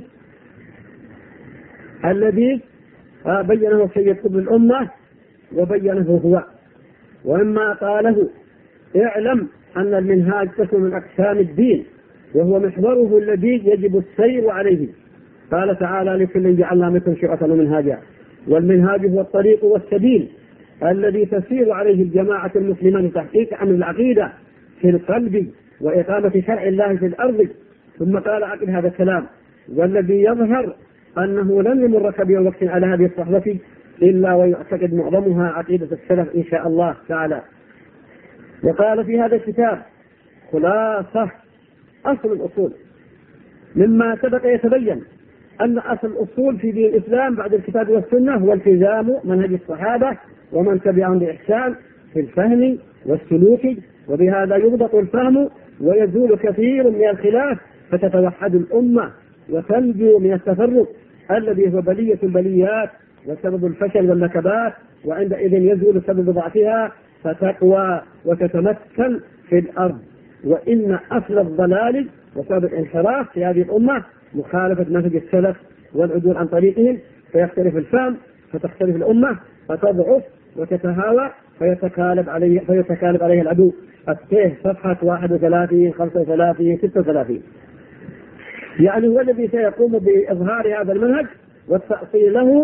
الذي بينه سيد قطب الأمة وبينه هو. وإما قاله اعلم أن المنهاج قسم من أقسام الدين، وهو محوره الذي يجب السير عليه. قال تعالى لكل جعلنا منكم شرعة ومنهاجا، والمنهاج هو الطريق والسبيل الذي تسير عليه الجماعة المسلمة لتحقيق أمر العقيدة في القلب وإقامة شرع الله في الأرض. ثم قال عقد هذا الكلام: والذي يظهر أنه لن يمر كبير وقت على هذه الصحبة إلا ويعتقد معظمها عقيدة السلف إن شاء الله تعالى. وقال في هذا الكتاب خلاصة أصل الأصول. مما سبق يتبين أن أصل الأصول في دين الإسلام بعد الكتاب والسنة هو التزام منهج الصحابة ومن تبعهم بإحسان في الفهم والسلوك، وبهذا يضبط الفهم ويزول كثير من الخلاف، فتتوحد الأمة وتنجو من التفرق الذي هو بلية البليات وسبب الفشل والنكبات، وعندئذ يزول سبب ضعفها فتقوى وتتمثل في الأرض. وإن أصل الضلال وسبب الانحراف في هذه الأمة مخالفة منهج السلف والعدول عن طريقهم، فيختلف الفهم فتختلف الأمة فتضعف وتتهاوى فيتكالب عليه العدو. السيه صفحة 31 35 36. يعني هو الذي سيقوم بإظهار هذا المنهج والتأصيل له،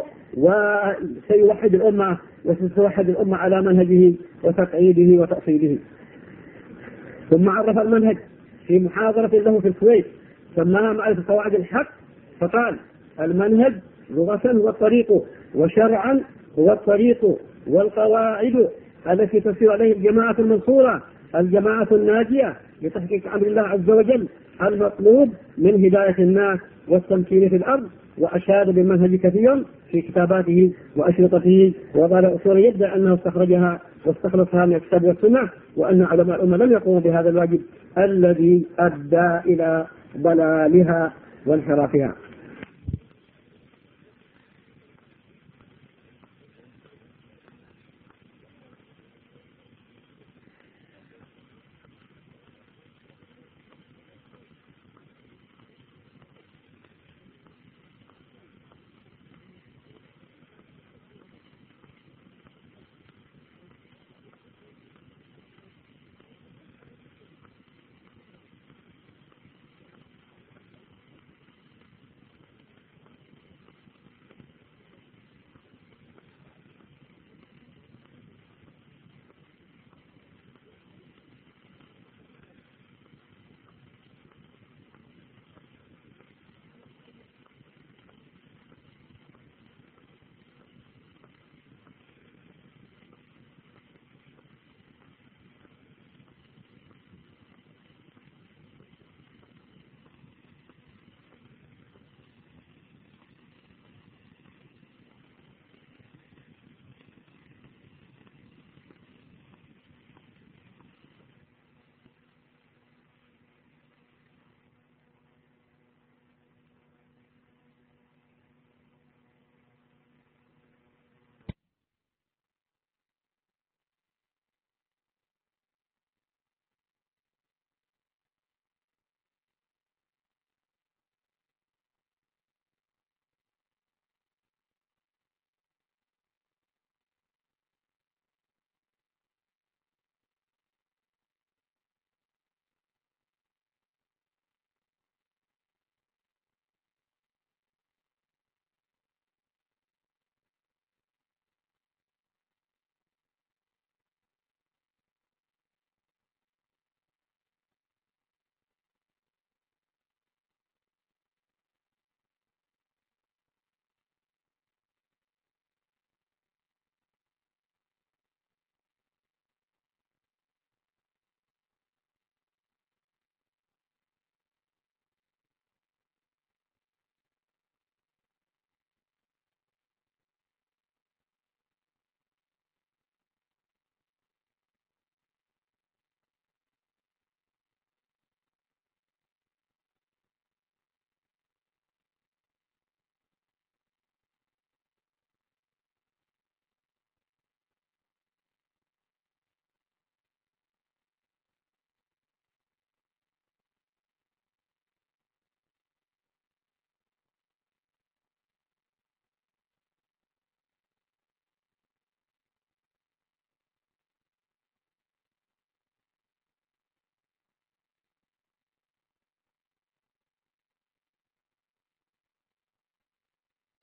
وسيوحد الأمة وستوحد الأمة على منهجه وتقعيده وتأصيله. ثم عرف المنهج في محاضرة له في الكويت سماها معرفة قواعد الحق، فقال: المنهج لغة هو الطريق، وشرعا هو الطريق والقواعد التي تسير عليه الجماعة المنصورة، الجماعة الناجية لتحقيق أمر الله عز وجل المطلوب من هداية الناس والتمكين في الأرض. وأشاد بالمنهج كثيرا في كتاباته وأشرطته، وقال أصول يبدأ أنه استخرجها واستخلصها من الكتاب والسنة، وأن علماء الأمة لم يقوموا بهذا الواجب الذي أدى إلى ضلالها وانحرافها.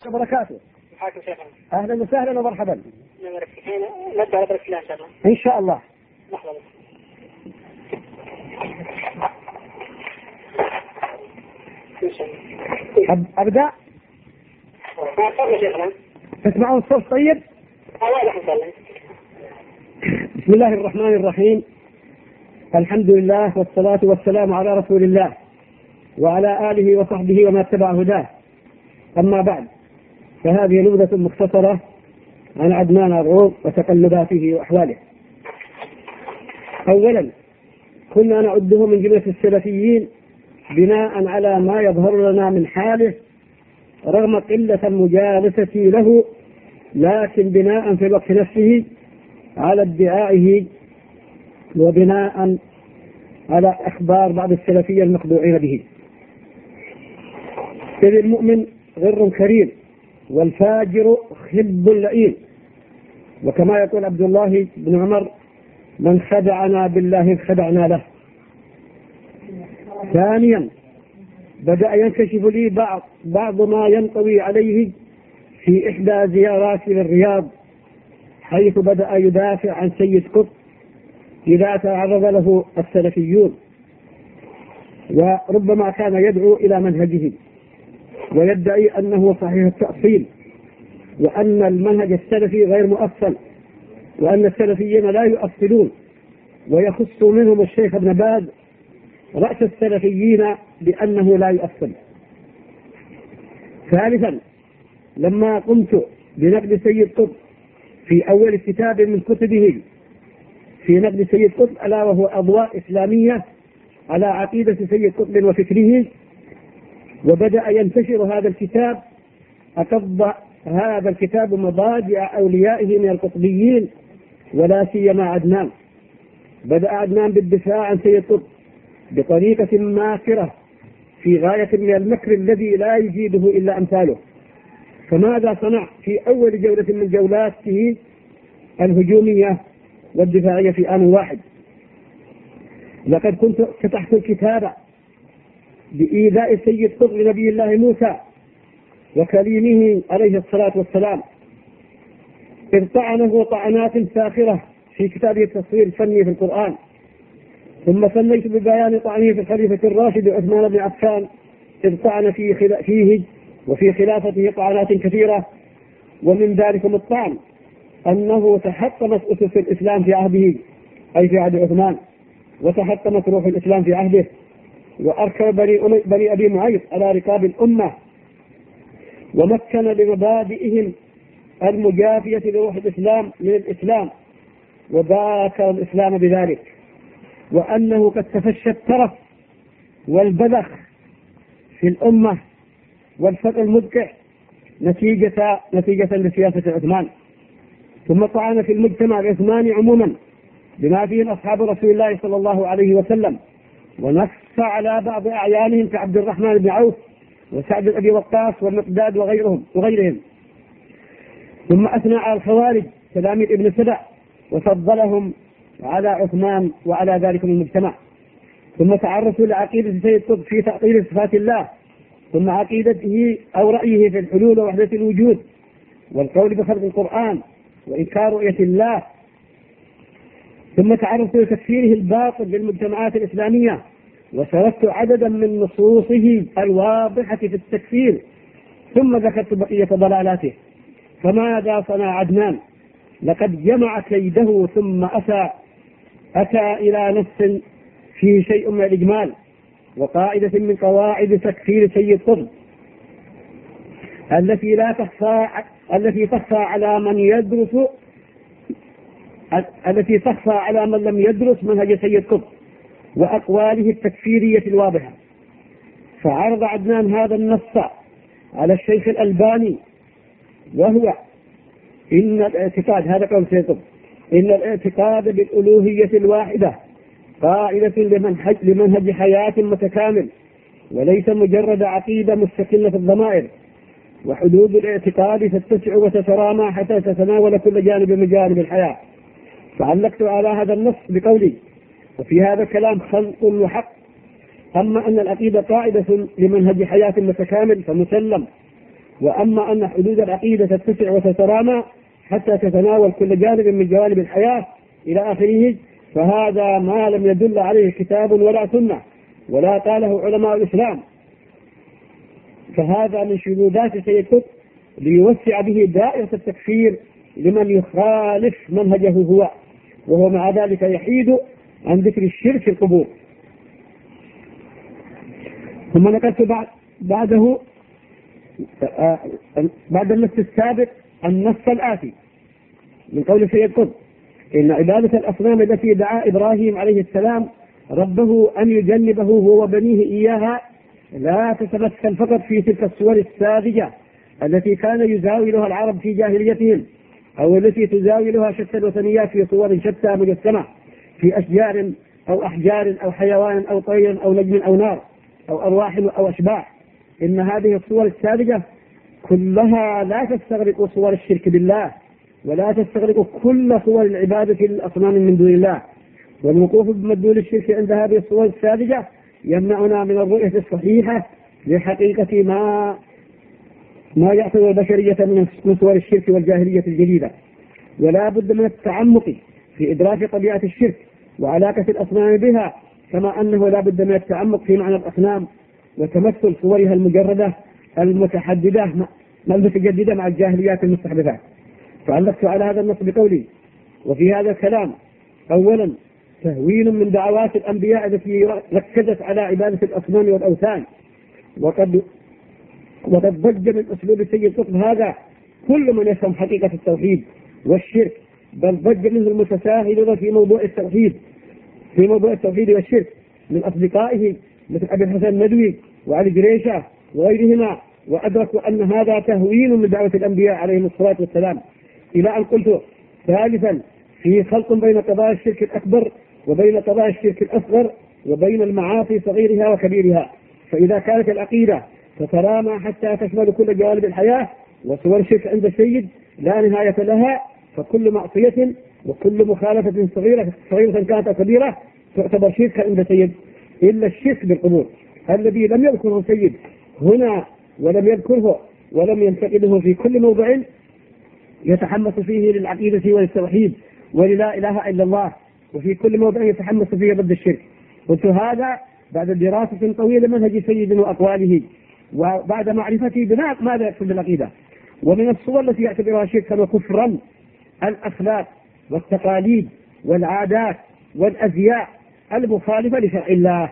وبركاته. حاكم شيخنا. أهلا وسهلا ومرحبا. نبدأ على بركة الله إن شاء الله. إن شاء الله. لحظة. أبدأ. تفضل شيخنا. تسمعون الصوت طيب؟ واضح إن شاء الله. بسم الله الرحمن الرحيم. الحمد لله والصلاة والسلام على رسول الله وعلى آله وصحبه وما اتبع هداه. أما بعد، فهذه نبذة مختصرة عن عدنان الروم وتقلباته وأحواله. أولا، كنا نعده من جملة السلفيين بناء على ما يظهر لنا من حاله رغم قلة المجالسة له، لكن بناء في الوقت نفسه على ادعائه وبناء على أخبار بعض السلفية المخدوعين به. إذ المؤمن غر كريم والفاجر خب لئيم، وكما يقول عبد الله بن عمر: من خدعنا بالله خدعنا له. ثانيا، بدأ ينكشف لي بعض ما ينطوي عليه في إحدى زياراتي للرياض، حيث بدأ يدافع عن سيد قطب إذا تعرض له السلفيون، وربما كان يدعو إلى منهجه ويدعي أنه صحيح التأصيل، وأن المنهج السلفي غير مؤصل، وأن السلفيين لا يؤصلون، ويخص منهم الشيخ ابن باز رأس السلفيين بأنه لا يؤصل. ثالثا، لما قمت بنقد سيد قطب في أول كتاب من كتبه في نقد سيد قطب، ألا وهو أضواء إسلامية على عقيدة سيد قطب وفكره، وبدأ ينتشر هذا الكتاب، أقض هذا الكتاب مضاجع أوليائه من القطبيين ولا سيما عدنان. بدأ عدنان بالدفاع عن سيد قطب بطريقة ماكرة في غاية من المكر الذي لا يجيده إلا أمثاله. فماذا صنع في أول جولة من جولاته الهجومية والدفاعية في آن واحد؟ لقد كنت فتحت الكتاب بإيذاء سيد قطب لنبي الله موسى وكليمه عليه الصلاة والسلام، إذ طعنه طعنات ساخرة في كتابه التصوير الفني في القرآن. ثم ثنيت ببيان طعنه في الخليفة الراشد عثمان بن عفان، إذ طعن فيه وفي خلافته طعنات كثيرة، ومن ذلكم الطعن أنه تحطمت أسس الإسلام في عهده، أي في عهد عثمان، وتحطمت روح الإسلام في عهده، وأركب بني أبي معيط على رقاب الأمة، ومكن لمبادئهم المجافية لروح الإسلام من الإسلام، وباكر الإسلام بذلك، وأنه قد تفشى الترف والبذخ في الأمة والفقر المدقع نتيجة لسياسة عثمان. ثم طعن في المجتمع العثماني عموما بما فيهم أصحاب رسول الله صلى الله عليه وسلم، ونص على بعض أعيانهم كعبد الرحمن بن عوف وسعد بن أبي وقاص والمقداد وغيرهم. ثم أثنى على الخوارج تلاميذ ابن سبع وفضلهم على عثمان وعلى ذلك المجتمع. ثم تعرفوا لعقيدة سيد قطب في تعطيل صفات الله، ثم عقيدته أو رأيه في الحلول ووحدة الوجود والقول بخلق القرآن وإنكار رؤية الله. ثم تعرفوا لتكفيره الباطل للمجتمعات الإسلامية، وسردت عددا من نصوصه الواضحة في التكفير، ثم ذكرت بقية ضلالاته. فماذا صنع عدنان؟ لقد جمع كيده ثم أتى إلى نص فيه شيء من الإجمال وقاعدة من قواعد تكفير سيد قطب التي تخفى على من لم يدرس منهج سيد قطب وأقواله التكفيرية الواضحة. فعرض عدنان هذا النص على الشيخ الألباني، وهو إن الاعتقاد، هذا قول سيد قطب، إن الاعتقاد بالألوهية الواحدة قائدة لمنهج حياة متكامل، وليس مجرد عقيدة مستقلة في الضمائر، وحدود الاعتقاد تتسع وتترامى حتى تتناول كل جانب من جانب الحياة. فعلقت على هذا النص بقولي: وفي هذا الكلام خلق وحق. أما أن العقيدة قاعدة لمنهج حياة متكامل فمسلم، وأما أن حدود العقيدة تتسع وتترامى حتى تتناول كل جانب من جوانب الحياة إلى آخره، فهذا ما لم يدل عليه كتاب ولا سنة ولا قاله علماء الإسلام، فهذا من شذوذات سيد قطب ليوسع به دائرة التكفير لمن يخالف منهجه هو، وهو مع ذلك يحيد عن ذكر الشرك في القبور. ثم نقلت بعده بعد النص السابق النص الآتي من قول سيد قطب: إن عبادة الأصنام التي دعا إبراهيم عليه السلام ربه أن يجنبه هو وبنيه إياها لا تتمثل فقط في تلك الصور الساذجة التي كان يزاولها العرب في جاهليتهم، أو التي تزاولها شتى الوثنيات في صور شتى مجسمة في أشجار أو أحجار أو حيوان أو طير أو نجم أو نار أو أرواح أو أشباح. إن هذه الصور الساذجة كلها لا تستغرق صور الشرك بالله، ولا تستغرق كل صور العبادة للأصنام من دون الله، والوقوف بمدلول الشرك عند هذه الصور الساذجة يمنعنا من الرؤية الصحيحة لحقيقة ما يعتبر البشرية من صور الشرك والجاهلية الجديدة. ولا بد من التعمق في إدراك طبيعة الشرك وعلاقة الأصنام بها، كما أنه لا بد من التعمق في معنى الأصنام وتمثل صورها المجردة المتحددة المتجددة مع الجاهليات المستحدثات. فعلقت على هذا النص بقولي: وفي هذا الكلام أولا تهوين من دعوات الأنبياء التي ركزت على عبادة الأصنام والأوثان، وقد ضج من أسلوب سيد قطب هذا كل من يفهم حقيقة التوحيد والشرك، بل ضج منه المتساهلون في موضوع التوحيد والشرك من أصدقائه مثل أبي الحسن الندوي وعلي جريشة وغيرهما، وأدركوا أن هذا تهوين من دعوة الأنبياء عليهم الصلاة والسلام. إلى أن قلت ثالثا في خلط بين قضايا الشرك الأكبر وبين قضايا الشرك الأصغر وبين المعاصي صغيرها وكبيرها، فإذا كانت العقيدة تترامى حتى تشمل كل جوانب الحياة وصور الشرك عند السيد لا نهاية لها، فكل معصية وكل مخالفة صغيرة كانت أو كبيرة تعتبر شركا عند السيد، إلا الشرك بالقبور الذي لم يذكره السيد هنا ولم يذكره ولم ينتقده في كل موضع يتحمس فيه للعقيدة وللتوحيد وللا إله إلا الله، وفي كل موضع يتحمس فيه ضد الشرك. قلت هذا بعد دراسة طويلة منهج سيد وأقواله، وبعد معرفتي بناء ماذا يقصد بالعقيدة. ومن الصور التي يعتبرها شركا وكفرا الأخلاق والتقاليد والعادات والأزياء المخالفة لشرع الله،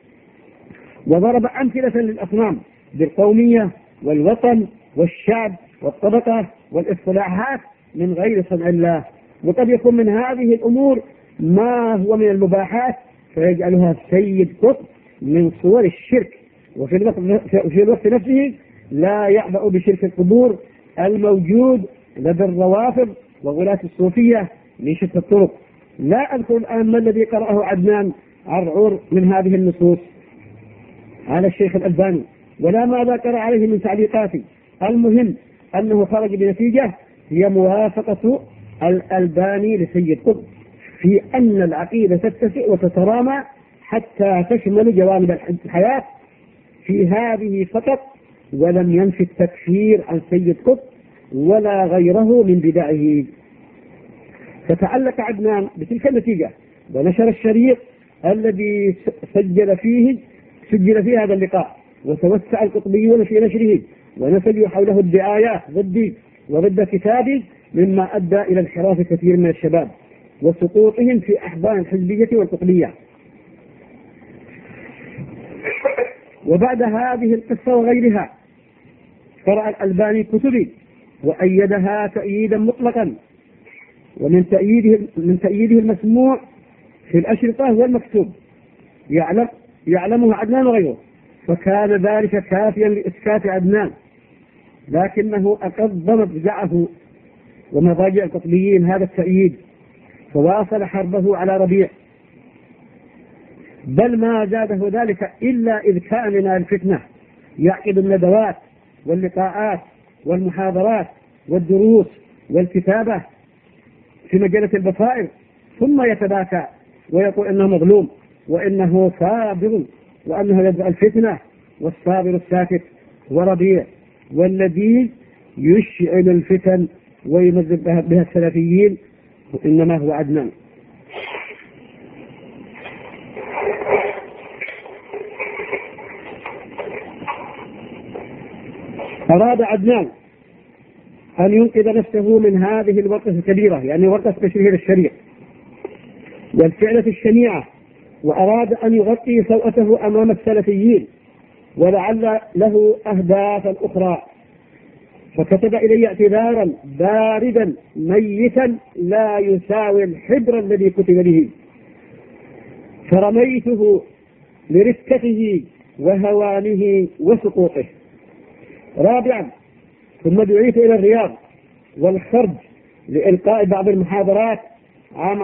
وضرب أمثلة للأصنام بالقومية والوطن والشعب والطبقة والاصطلاحات من غير صنع الله. وقد يكون من هذه الأمور ما هو من المباحات فيجعلها السيد قطب من صور الشرك، وفي الوقت نفسه لا يعبأ بشرك القبور الموجود لدى الروافض وغلاة الصوفية من شتى الطرق. لا أذكر الآن ما الذي قرأه عدنان عرعور من هذه النصوص على الشيخ الألباني، ولا ماذا قرأ عليه من تعليقاتي. المهم أنه خرج بنتيجة هي موافقة الألباني لسيد قطب في أن العقيدة تتسع وتترامى حتى تشمل جوانب الحياة في هذه فقط، ولم ينفي التكفير عن سيد قطب ولا غيره من بدعه. فتعلق عدنان بتلك النتيجة ونشر الشريط الذي سجل فيه هذا اللقاء، وتوسع القطبيون في نشره ونسجوا حوله الدعايات ضدي وضد كتابي، مما أدى إلى انحراف كثير من الشباب وسقوطهم في أحضان الحزبية والقطبية. وبعد هذه القصة وغيرها قرأ الألباني كتبي وأيدها تأييدا مطلقا، ومن تأييده المسموع في الأشرطة والمكتوب يعلمه عدنان وغيره، فكان ذلك كافيا لإسكات عدنان، لكنه أقض مفزعه ومضاجع القطبيين هذا التأييد، فواصل حربه على ربيع، بل ما زاده ذلك إلا إذ كان من الفتنة يعقد الندوات واللقاءات والمحاضرات والدروس والكتابة في مجلة البصائر، ثم يتباكى ويقول إنه مظلوم وإنه صابر وأنه يدعو الفتنة والصابر الساكت وربيع. والذي يشعل الفتن ويمزق بها السلفيين إنما هو عدنان. أراد عدنان أن ينقذ نفسه من هذه الورطة الكبيرة، يعني ورطة تشهير الشريعة والفعلة الشنيعة، وأراد أن يغطي سوءته أمام السلفيين ولعل له أهدافا أخرى، فكتب إلي اعتذارا باردا ميتا لا يساوي الحبر الذي كتب به، فرميته لركته وهوانه وسقوطه. رابعا، ثم دعيت إلى الرياض والخرج لإلقاء بعض المحاضرات عام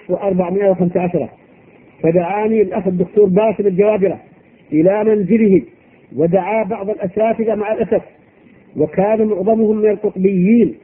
1415، فدعاني الأخ الدكتور باسل الجوابرة إلى منزله، ودعا بعض الأساتذة مع الأسف، وكان معظمهم من القطبيين،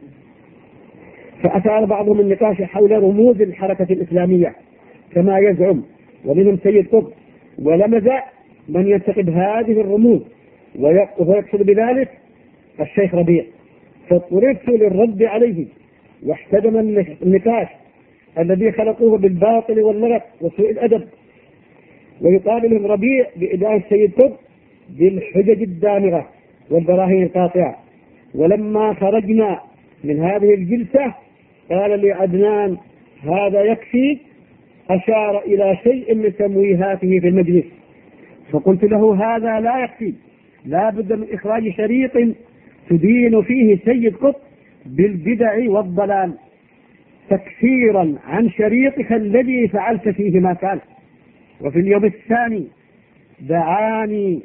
فأثار بعضهم النقاش حول رموز الحركة الإسلامية كما يزعم، ومنهم سيد قطب، ولمز من ينتقد هذه الرموز ويقصد بذلك الشيخ ربيع، فاضطررت للرد عليه، واحتدم النقاش الذي خلقوه بالباطل واللغط وسوء الأدب، ويقابلهم ربيع بإدعاء السيد قطب بالحجج الدامغة والبراهين القاطعة. ولما خرجنا من هذه الجلسة قال لي عدنان: هذا يكفي. أشار إلى شيء من تمويهاته في المجلس، فقلت له: هذا لا يكفي، لا بد من إخراج شريط تدين فيه سيد قطب بالبدع والضلال تكفيرا عن شريطك الذي فعلت فيه ما كان. وفي اليوم الثاني دعاني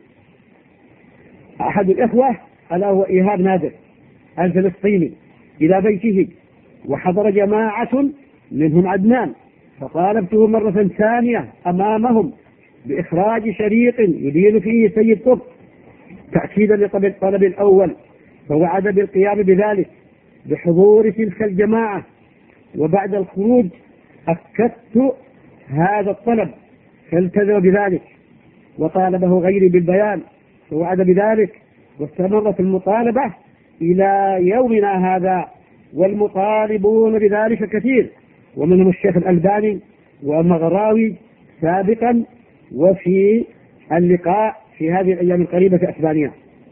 أحد الإخوة ألا هو إيهاب نادر الفلسطيني إلى بيته، وحضر جماعة منهم عدنان، فطالبته مرة ثانية أمامهم بإخراج شريط يدين فيه سيد قطب تأكيدا للطلب الأول، فوعد بالقيام بذلك بحضور تلك الجماعة. وبعد الخروج أكدت هذا الطلب فالتزم بذلك، وطالبه غيري بالبيان فوعد بذلك، واستمرت المطالبة إلى يومنا هذا، والمطالبون بذلك كثير، ومنهم الشيخ الألباني والمغراوي سابقا، وفي اللقاء في هذه الأيام القريبة في أسبانيا.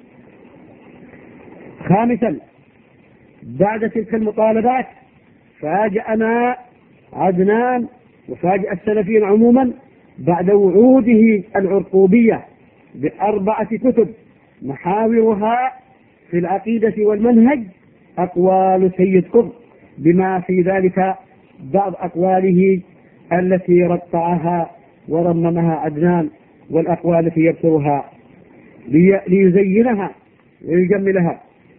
خامسا، بعد تلك المطالبات فاجأنا عدنان وفاجأ السلفيين عموما بعد وعوده العرقوبية ب4 كتب محاورها في العقيدة والمنهج أقوال سيد قطب، بما في ذلك بعض أقواله التي رقعها ورممها عدنان، والأقوال التي يذكرها ليزينها ويجملها.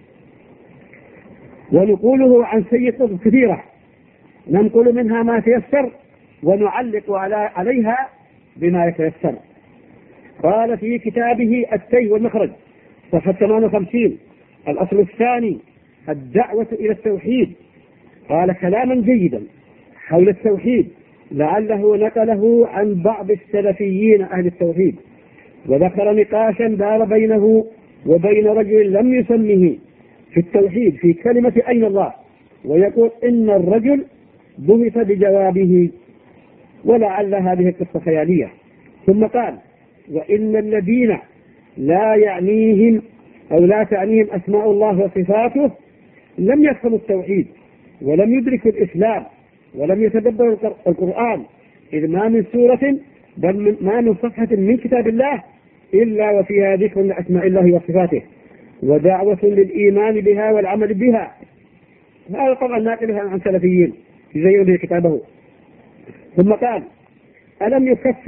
ونقوله عن سيد قطب كثيرة، ننقل منها ما تيسر ونعلق عليها بما يتيسر. قال في كتابه التيه والمخرج صفحة 58: الأصل الثاني الدعوة إلى التوحيد. قال كلاما جيدا حول التوحيد لعله نقله عن بعض السلفيين أهل التوحيد، وذكر نقاشا دار بينه وبين رجل لم يسمه في التوحيد في كلمة أين الله، ويقول إن الرجل ضبط بجوابه، ولعل هذه القصة خيالية. ثم قال: وإن الذين لا يعنيهم أو لا تعنيهم أسماء الله وصفاته لم يفهموا التوحيد ولم يدركوا الإسلام ولم يتدبروا القرآن، إذ ما من سورة بل ما من صفحة من كتاب الله إلا وفيها ذكر لأسماء الله وصفاته ودعوة للإيمان بها والعمل بها. هذا طبعا ناقلها عن سلفيين يزين به كتابه. ثم قال: ألم يكفر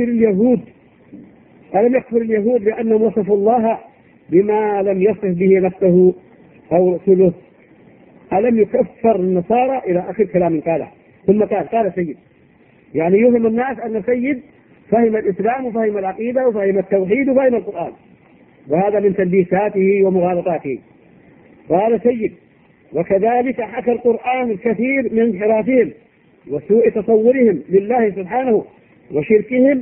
اليهود لأنهم وصفوا الله بما لم يصف به نفسه أو رسوله؟ ألم يكفر النصارى؟ إلى آخر كلام قاله. ثم قال سيد، يعني يوهم الناس أن سيد فهم الإسلام وفهم العقيدة وفهم التوحيد وفهم القرآن، وهذا من تلبيساته ومغالطاته. قال سيد: وكذلك حكى القرآن الكثير من انحرافهم وسوء تصورهم لله سبحانه وشركهم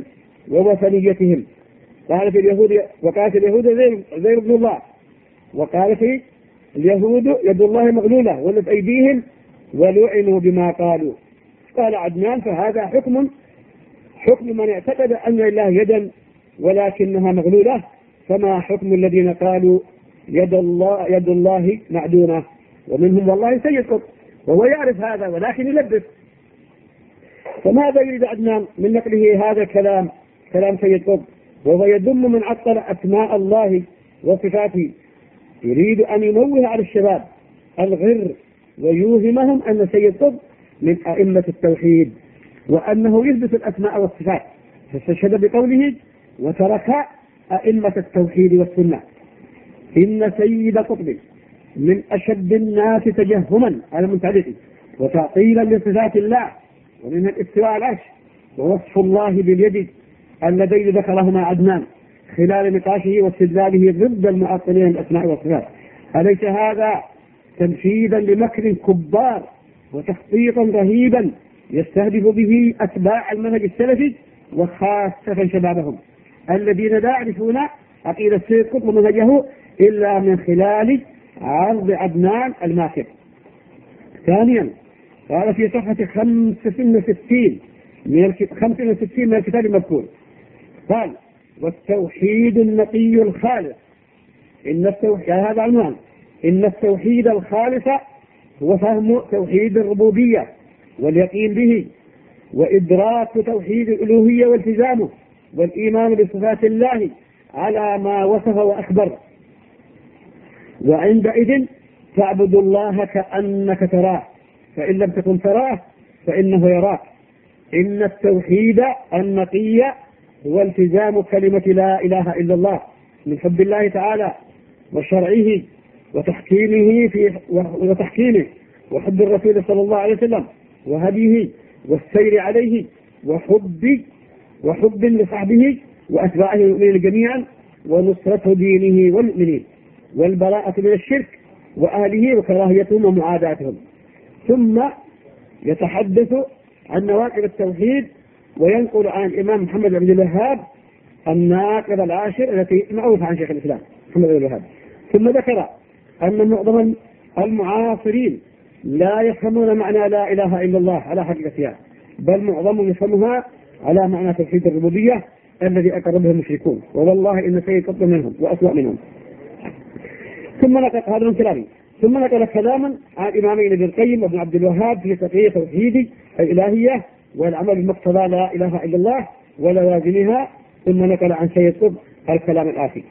ووثنيتهم. قال في اليهود وقالت اليهود عزير ابن الله، وقال في اليهود يد الله مغلولة ولد أيديهم ولعنوا بما قالوا. قال عدنان فهذا حكم من اعتقد أن لله يدا ولكنها مغلولة، فما حكم الذين قالوا يد الله معدونة؟ ومنهم والله سيد قطب وهو يعرف هذا ولكن يلبس. فماذا يريد عدنان من نقله هذا كلام سيد قطب وهو يذم من عطل أسماء الله وصفاته؟ يريد أن ينوه على الشباب الغر ويوهمهم أن سيد قطب من أئمة التوحيد وأنه يثبت الأسماء والصفات، فاستشهد بقوله وترك أئمة التوحيد والسنة. إن سيد قطب من أشد الناس تجهما على المنتعلق وتعطيلا لصفات الله، ومنها الاستواء على العرش ووصف الله باليد اللذين ذكرهما عدنان خلال نقاشه واستدلاله ضد المعطلين الأسماء والصفات. أليس هذا تنفيذا لمكر كبار وتخطيطا رهيبا يستهدف به أتباع المنهج السلفي وخاصة شبابهم الذين لا يعرفون عقيدة سيد قطب ومنهجه إلا من خلال عرض عدنان الماكر؟ ثانيا قال في صفحة 65 من الكتاب المذكور قال والتوحيد النقي الخالص هذا عنوان. إن التوحيد الخالص هو فهم توحيد الربوبية واليقين به وإدراك توحيد الألوهية والتزامه والإيمان بصفات الله على ما وصف وأخبر، وعندئذ تعبد الله كأنك تراه فإن لم تكن تراه فإنه يراك. إن التوحيد النقي هو التزام كلمة لا إله إلا الله من حب الله تعالى وشرعه وتحكيمه وحب الرسول صلى الله عليه وسلم وهديه والسير عليه وحب لصحبه وأتباعه المؤمنين جميعا ونصرة دينه والمؤمنين والبراءة من الشرك وأهله وكراهيتهم ومعاداتهم. ثم يتحدث عن نواقض التوحيد وينقل عن الإمام محمد بن عبد الوهاب الناقض العاشر التي معروفة عن شيخ الإسلام محمد بن الوهاب. ثم ذكر أن معظم المعاصرين لا يفهمون معنى لا إله إلا الله على حقيقتها، بل معظمهم يفهمها على معنى توحيد الربوبية الذي أقر به المشركون، ووالله إن سيد قطب منهم وأسوأ منهم. ثم نقل هذا من كلامي. ثم نقل كلاما عن الإمامين ابن القيم وابن عبد الوهاب في تقرير توحيد الإلهية والعمل بمقتضى لا إله إلا الله ولوازمها. ثم نقل عن سيد قطب الكلام الآتي: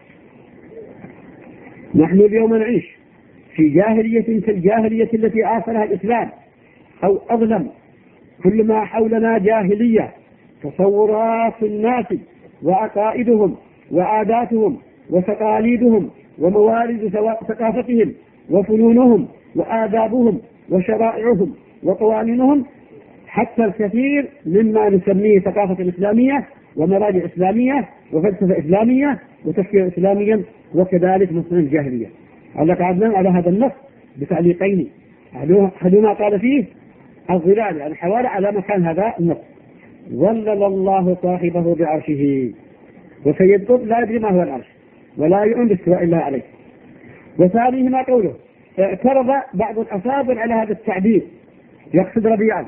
نحن اليوم نعيش في جاهلية كالجاهلية التي عاصرها الإسلام أو أظلم. كل ما حولنا جاهلية، تصورات الناس وعقائدهم وعاداتهم وتقاليدهم وموارد ثقافتهم وفنونهم وآدابهم وشرائعهم وقوانينهم، حتى الكثير مما نسميه ثقافة إسلامية ومبادئ إسلامية وفلسفة إسلامية وتفكير إسلاميا، وكذلك مصنع الجاهلية. علق عدنان على هذا النص بتعليقين: أحدهما قال فيه الظلال يعني حوالي على مكان هذا النص: ظلل الله صاحبه بعرشه. وسيد قطب لا يدري ما هو العرش ولا يؤمن باستواء الله عليه. وثانيهما قوله: اعترض بعض الأصابع على هذا التعبير، يقصد ربيعا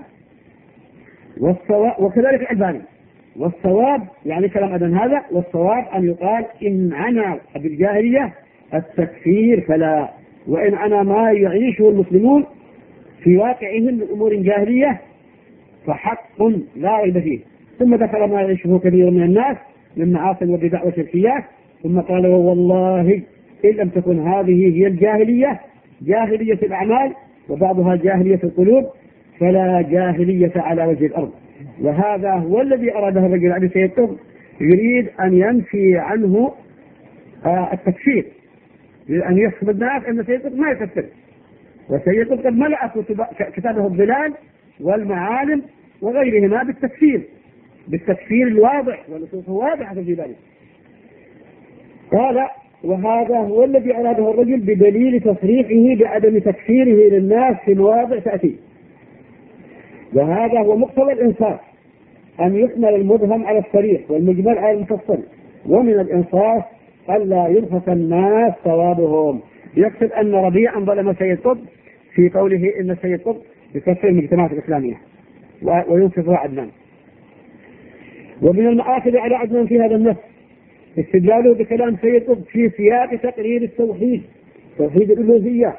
وكذلك الألباني. والصواب يعني كلام أذن هذا، والصواب أن يقال إن عنا بالجاهلية التكفير فلا، وإن عنا ما يعيشه المسلمون في واقعهم من أمور جاهلية فحق لا ريب فيه. ثم ذكر ما يعيشه كثير من الناس من معاصي وبدع وشركيات، ثم قال: والله إن لم تكن هذه هي الجاهلية، جاهلية الأعمال وبعضها جاهلية القلوب، فلا جاهلية على وجه الأرض. وهذا هو الذي أراده الرجل علي سيد قطب، يريد أن ينفي عنه التكفير، لأن يحسب الناس أن سيد قطب ما يكفر. وسيد قطب قد ملأ كتابه الظلال والمعالم وغيرهما بالتكفير الواضح، والنصوص واضحة في ذلك. قال: وهذا هو الذي أراده الرجل بدليل تصريحه بعدم تكفيره للناس في مواضع تأتي. وهذا هو مقتضى الإنصاف، أن يحمل المبهم على الصريح والمجمل على المفصل، ومن الإنصاف ألا يبخس الناس صوابهم. يقصد أن ربيعا ظلم سيد قطب في قوله إن سيد قطب يكفر المجتمعات الإسلامية وينصفها عدنان. ومن المآخذ على عدنان في هذا النص استدلاله بكلام سيد قطب في سياق تقرير التوحيد، توحيد الألوهية،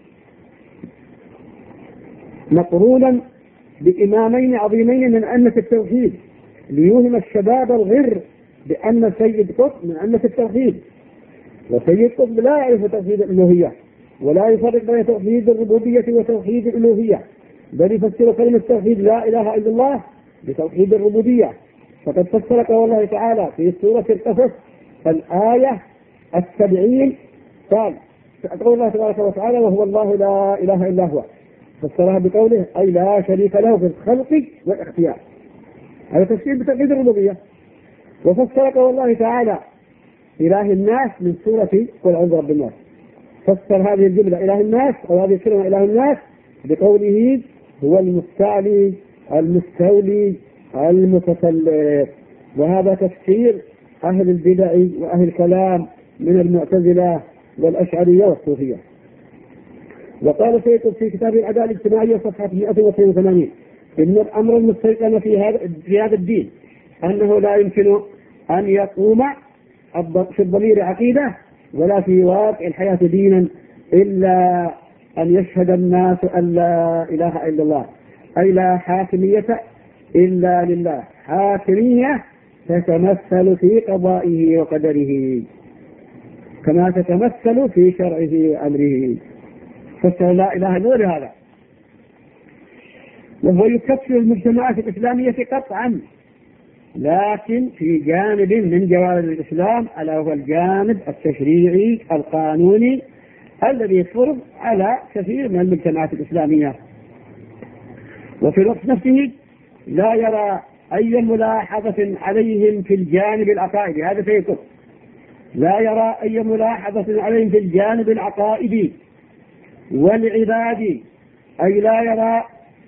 مقرونا بإمامين عظيمين من أئمة التوحيد ليوهم الشباب الغر بأن سيد قطب من أئمة التوحيد. وسيد قطب لا يعرف توحيد الألوهية ولا يفرق بين توحيد الربوبية وتوحيد الألوهية، بل يفسر كلمة التوحيد لا إله إلا الله بتوحيد الربوبية. فقد فسر قول الله تعالى في سورة القصص الآية 70 قال قول الله تبارك وتعالى وهو الله لا إله إلا هو، فسرها بقوله أي لا شريك له في الخلق والاختيار، هذا تفسير بتوحيد الربوبية. وفسر قول الله تعالى إله الناس من سورة قل أعوذ برب الناس، فسر هذه الجملة إله الناس أو هذه الكلمة إله الناس بقوله هو المستعلي المستولي المتسلط. وهذا تفسير أهل البدع وأهل الكلام من المعتزلة والأشعرية والصوفية. وقال سيد في كتاب العدالة الاجتماعية صفحة 182 إن الأمر المستيقن في هذا الدين أنه لا يمكن أن يقوم في الضمير عقيدة ولا في واقع الحياة دينا إلا أن يشهد الناس أن لا إله إلا الله، أي لا حاكمية إلا لله، حاكمية تتمثل في قضائه وقدره كما تتمثل في شرعه وأمره. فسر لا إله إلا الله هذا. وهو يكفر المجتمعات الإسلامية قطعا، لكن في جانب من جوانب الإسلام ألا هو الجانب التشريعي القانوني الذي يفرض على كثير من المجتمعات الإسلامية. وفي الوقت نفسه لا يرى أي ملاحظة عليهم في الجانب العقائدي، هذا سيكون لا يرى أي ملاحظة عليهم في الجانب العقائدي والعبادي، أي لا يرى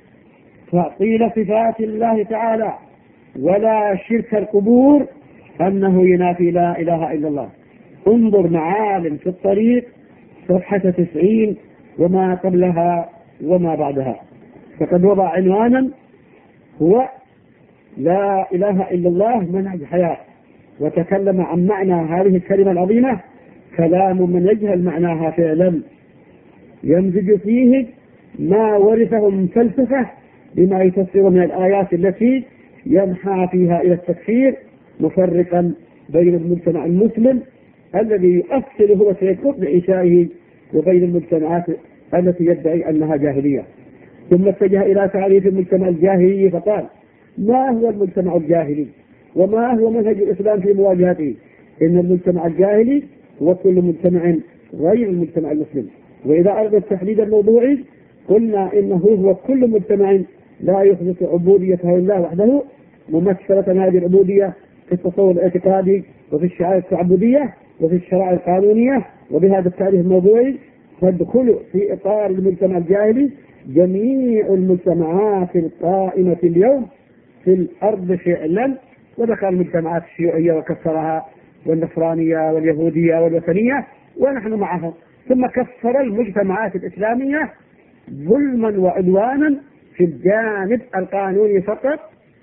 تعطيل صفات الله تعالى ولا شرك القبور أنه ينافي لا إله إلا الله. انظر معالم في الطريق صفحة 90 وما قبلها وما بعدها، فقد وضع عنوانا هو لا إله إلا الله منهج حياة، وتكلم عن معنى هذه الكلمة العظيمة كلام من يجهل معناها فعلا، يمزج فيه ما ورثه من فلسفة بما يفسر من الآيات التي ينحى فيها إلى التكفير، مفرقا بين المجتمع المسلم الذي يؤثر هو سيكون بعشائه وبين المجتمعات التي يدعي أنها جاهلية. ثم اتجه إلى تعريف المجتمع الجاهلي فقال ما هو المجتمع الجاهلي وما هو منهج الإسلام في مواجهته؟ إن المجتمع الجاهلي هو كل مجتمع غير المجتمع المسلم. وإذا أردنا التحديد الموضوعي قلنا إنه هو كل مجتمع لا يخلص عبوديته لله وحده، ممثلة هذه العبودية في التصور الاعتقادي وفي الشعائر التعبدية وفي الشرائع القانونية. وبهذا التعريف الموضوعي تدخل في إطار المجتمع الجاهلي جميع المجتمعات القائمة اليوم في الأرض فعلا، ودخل المجتمعات الشيوعية وكفرها والنصرانية واليهودية والوثنية ونحن معهم. ثم كفر المجتمعات الإسلامية ظلما وعدوانا في الجانب القانوني فقط،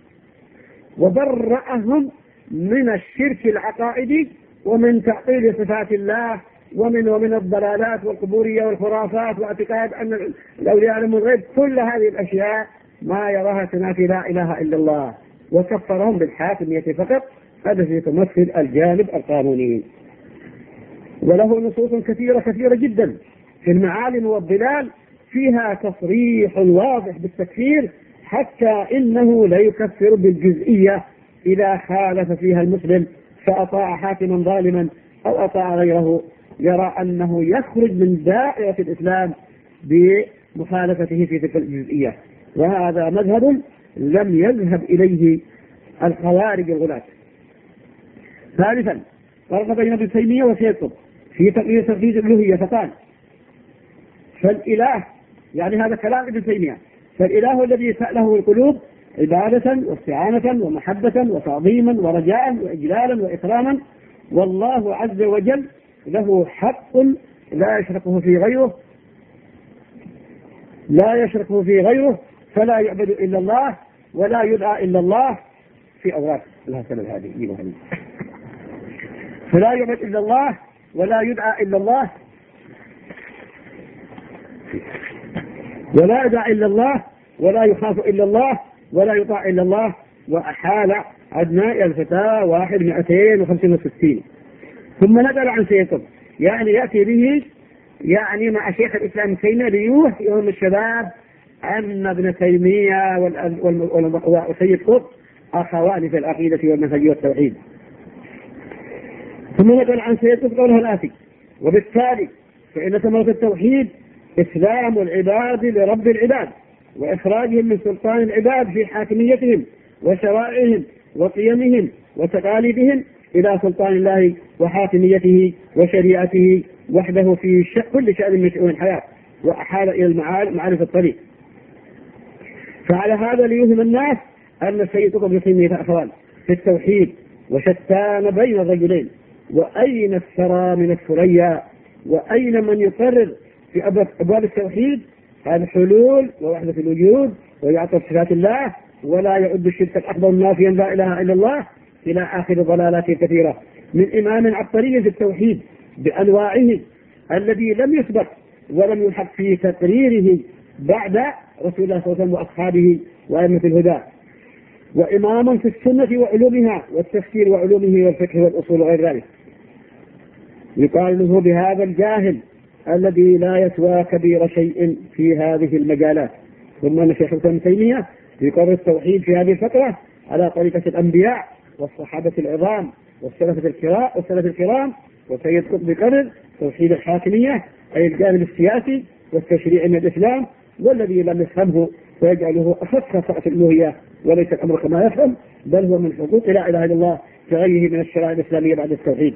وبرأهم من الشرك العقائدي ومن تعطيل صفات الله ومن الضلالات والقبورية والخرافات واعتقاد أن الأولياء لهم الغيب. كل هذه الأشياء ما يراها تنافي لا إله إلا الله، وكفرهم بالحاكمية فقط التي تمثل الجانب القانوني. وله نصوص كثيرة جدا في المعالم والضلال فيها تصريح واضح بالتكفير، حتى إنه لا يكفر بالجزئية إذا خالف فيها المسلم فأطاع حاكما ظالما أو أطاع غيره، يرى أنه يخرج من دائرة الإسلام بمخالفته في تلك الجزئية. وهذا مذهب لم يذهب إليه الخوارج الغلاة. ثالثا فرق بين ابن تيمية وسيد قطب في تقرير توحيد الألوهية فقال فالإله، يعني هذا كلام ابن تيمية، فالإله الذي سأله القلوب عبادة واستعانة ومحبة وتعظيما ورجاء وإجلالا وإكراما، والله عز وجل له حق لا يشركه فيه غيره فلا يعبد إلا الله ولا يدعى إلا الله في أوراق لها سبب هذه فلا يعبد إلا الله ولا يدعى إلا الله ولا يدعى إلا الله ولا يخاف إلا الله ولا يطاع إلا الله. وأحال عدناء الفتاة 1265. ثم نقل عن سيد قطب يعني يأتي به يعني مع شيخ الإسلام تيمية ليوهم الشباب أن ابن تيمية وسيد قطب أخوان في العقيدة والمنهج والتوحيد. ثم نقل عن سيد قطب قوله الآتي: وبالتالي فإن ثمرة التوحيد إسلام العباد لرب العباد وإخراجهم من سلطان العباد في حاكميتهم وشرائعهم وقيمهم وتقاليدهم إلى سلطان الله وحاكميته وشريعته وحده في كل شأن من شؤون الحياة، وأحال إلى معارف الطريق. فعلى هذا ليوهم الناس أن السيد قطب يسمي أخوان في التوحيد وشتان بين الرجلين، وأين الثرى من الثريا، وأين من يقرر في أبواب التوحيد الحلول ووحدة الوجود ويعطي صفات الله ولا يعد الشرك الأكبر نافيا لا إله إلا الله إلى آخر ضلالات كثيرة من إمام عبقري في التوحيد بأنواعه الذي لم يثبت ولم يلحق في تقريره بعد رسول الله صلى الله عليه وسلم وأصحابه وأئمة الهدى، وإماما في السنة وعلومها والتفسير وعلومه والفقه والأصول وغير ذلك. يقال له بهذا الجاهل الذي لا يسوى كبير شيء في هذه المجالات. ثم أن شيخ ابن تيمية يقرر التوحيد في هذه الفترة على طريقة الأنبياء والصحابة العظام والسلف الكرام. وسيد قطب يقرر توحيد الحاكمية أي الجانب السياسي والتشريع من الإسلام، والذي لم يفهمه ويجعله أخص خصائص الألوهية وليس الأمر كما يفهم، بل هو من حقوق لا إله إلا الله كغيره من الشرائع الإسلامية بعد التوحيد.